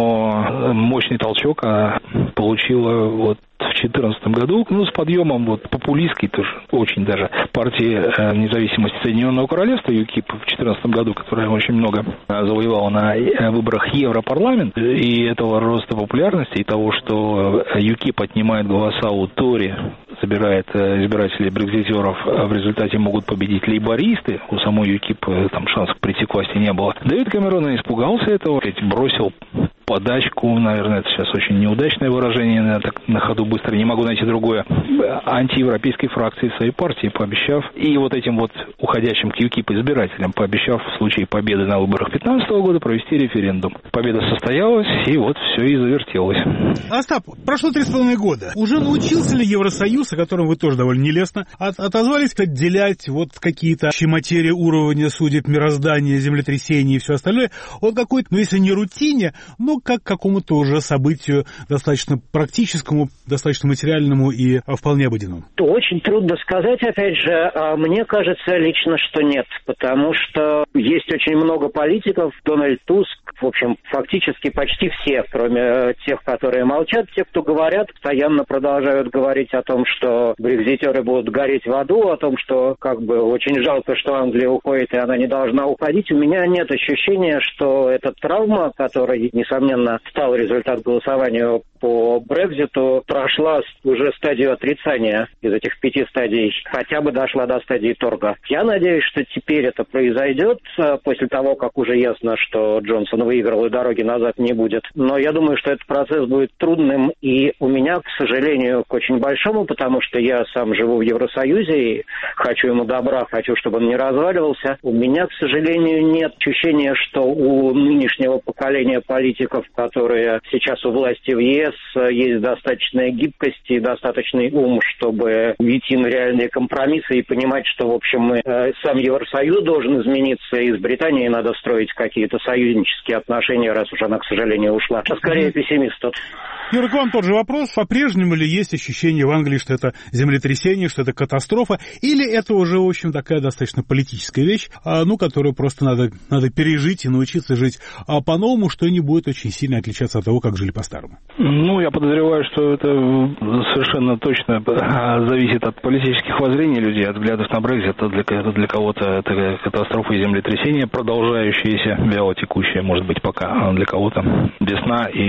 но мощный толчок получила вот в две тысячи четырнадцатом году, ну, с подъемом вот популистской тоже, очень даже, партии э, независимости Соединенного Королевства, ЮКИП, в две тысячи четырнадцатом году, которая очень много э, завоевала на э, выборах Европарламент, и этого роста популярности, и того, что ЮКИП отнимает голоса у Тори, собирает э, избирателей брекситеров, а в результате могут победить лейбористы, у самой ЮКИП э, там шансов прийти к власти не было. Дэвид Кэмерон испугался этого, бросил подачку, наверное, это сейчас очень неудачное выражение, я так на ходу быстро не могу найти другое, антиевропейской фракции своей партии, пообещав, и вот этим вот уходящим к ЮКИП избирателям, пообещав в случае победы на выборах две тысячи пятнадцатого года провести референдум. Победа состоялась, и вот все и завертелось. Остап, прошло три с половиной года. Уже научился ли Евросоюз, о котором вы тоже довольно нелестно от, отозвались, отделять вот какие-то материи уровня судеб, мироздания, землетрясений и все остальное от какой-то, ну если не рутине, ну как к какому-то уже событию достаточно практическому, достаточно материальному и вполне обыденному? Очень трудно сказать, опять же. Мне кажется лично, что нет, потому что есть очень много политиков, Дональд Туск, в общем, фактически почти все, кроме тех, которые молчат, те, кто говорят, постоянно продолжают говорить о том, что брекситеры будут гореть в аду, о том, что как бы очень жалко, что Англия уходит, и она не должна уходить. У меня нет ощущения, что эта травма, которая, несомненно, стал результат голосования по Брекситу, прошла уже стадию отрицания из этих пяти стадий, хотя бы дошла до стадии торга. Я надеюсь, что теперь это произойдет, после того, как уже ясно, что Джонсон выиграл и дороги назад не будет. Но я думаю, что этот процесс будет трудным, и у меня, к сожалению, к очень большому, потому что я сам живу в Евросоюзе и хочу ему добра, хочу, чтобы он не разваливался. У меня, к сожалению, нет ощущения, что у нынешнего поколения политиков, которые сейчас у власти в ЕС, есть достаточная гибкость и достаточный ум, чтобы идти на реальные компромиссы и понимать, что, в общем, мы, э, сам Евросоюз должен измениться, и с Британией надо строить какие-то союзнические отношения, раз уж она, к сожалению, ушла. А скорее пессимист тут. Юра, к вам тот же вопрос. По-прежнему ли есть ощущение в Англии, что это землетрясение, что это катастрофа, или это уже, в общем, такая достаточно политическая вещь, а, ну, которую просто надо, надо пережить и научиться жить а, по-новому, что не будет очень сильно отличаться от того, как жили по-старому? Ну, я подозреваю, что это совершенно точно зависит от политических воззрений людей, от взглядов на Брексит. Это для, это для кого-то это катастрофа и землетрясение, продолжающиеся, вяло текущие, может быть, пока, а для кого-то весна и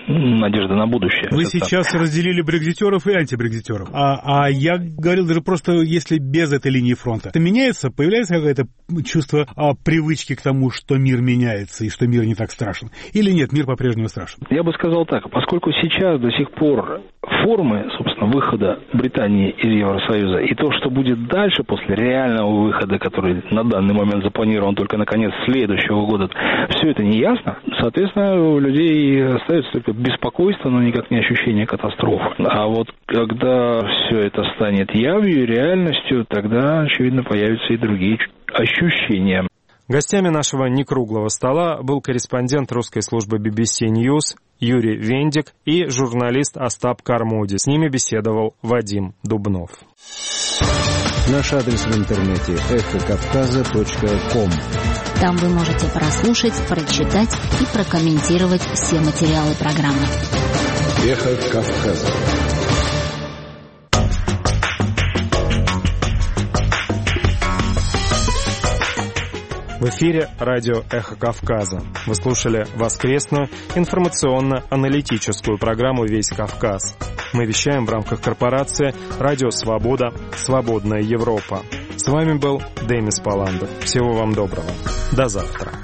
надежда на будущее. Вы это сейчас так. разделили брекситеров и антибрекситеров. А, а я говорил даже просто, если без этой линии фронта. Это меняется? Появляется какое-то чувство а, привычки к тому, что мир меняется и что мир не так страшен? Или нет, мир по-прежнему страшен? Я бы сказал так, поскольку сейчас до сих пор формы, собственно, выхода Британии из Евросоюза и то, что будет дальше после реального выхода, который на данный момент запланирован только на конец следующего года, все это не ясно. Соответственно, у людей остается только беспокойство, но никак не ощущение катастрофы. А вот когда все это станет явью, реальностью, тогда, очевидно, появятся и другие ощущения. Гостями нашего некруглого стола был корреспондент русской службы би би си News Юрий Вендик и журналист Остап Кармуди. С ними беседовал Вадим Дубнов. Наш адрес в интернете эхо кавказа точка ком. Там вы можете прослушать, прочитать и прокомментировать все материалы программы. Эхо Кавказа. В эфире радио «Эхо Кавказа». Вы слушали воскресную информационно-аналитическую программу «Весь Кавказ». Мы вещаем в рамках корпорации «Радио Свобода. Свободная Европа». С вами был Демис Паландов. Всего вам доброго. До завтра.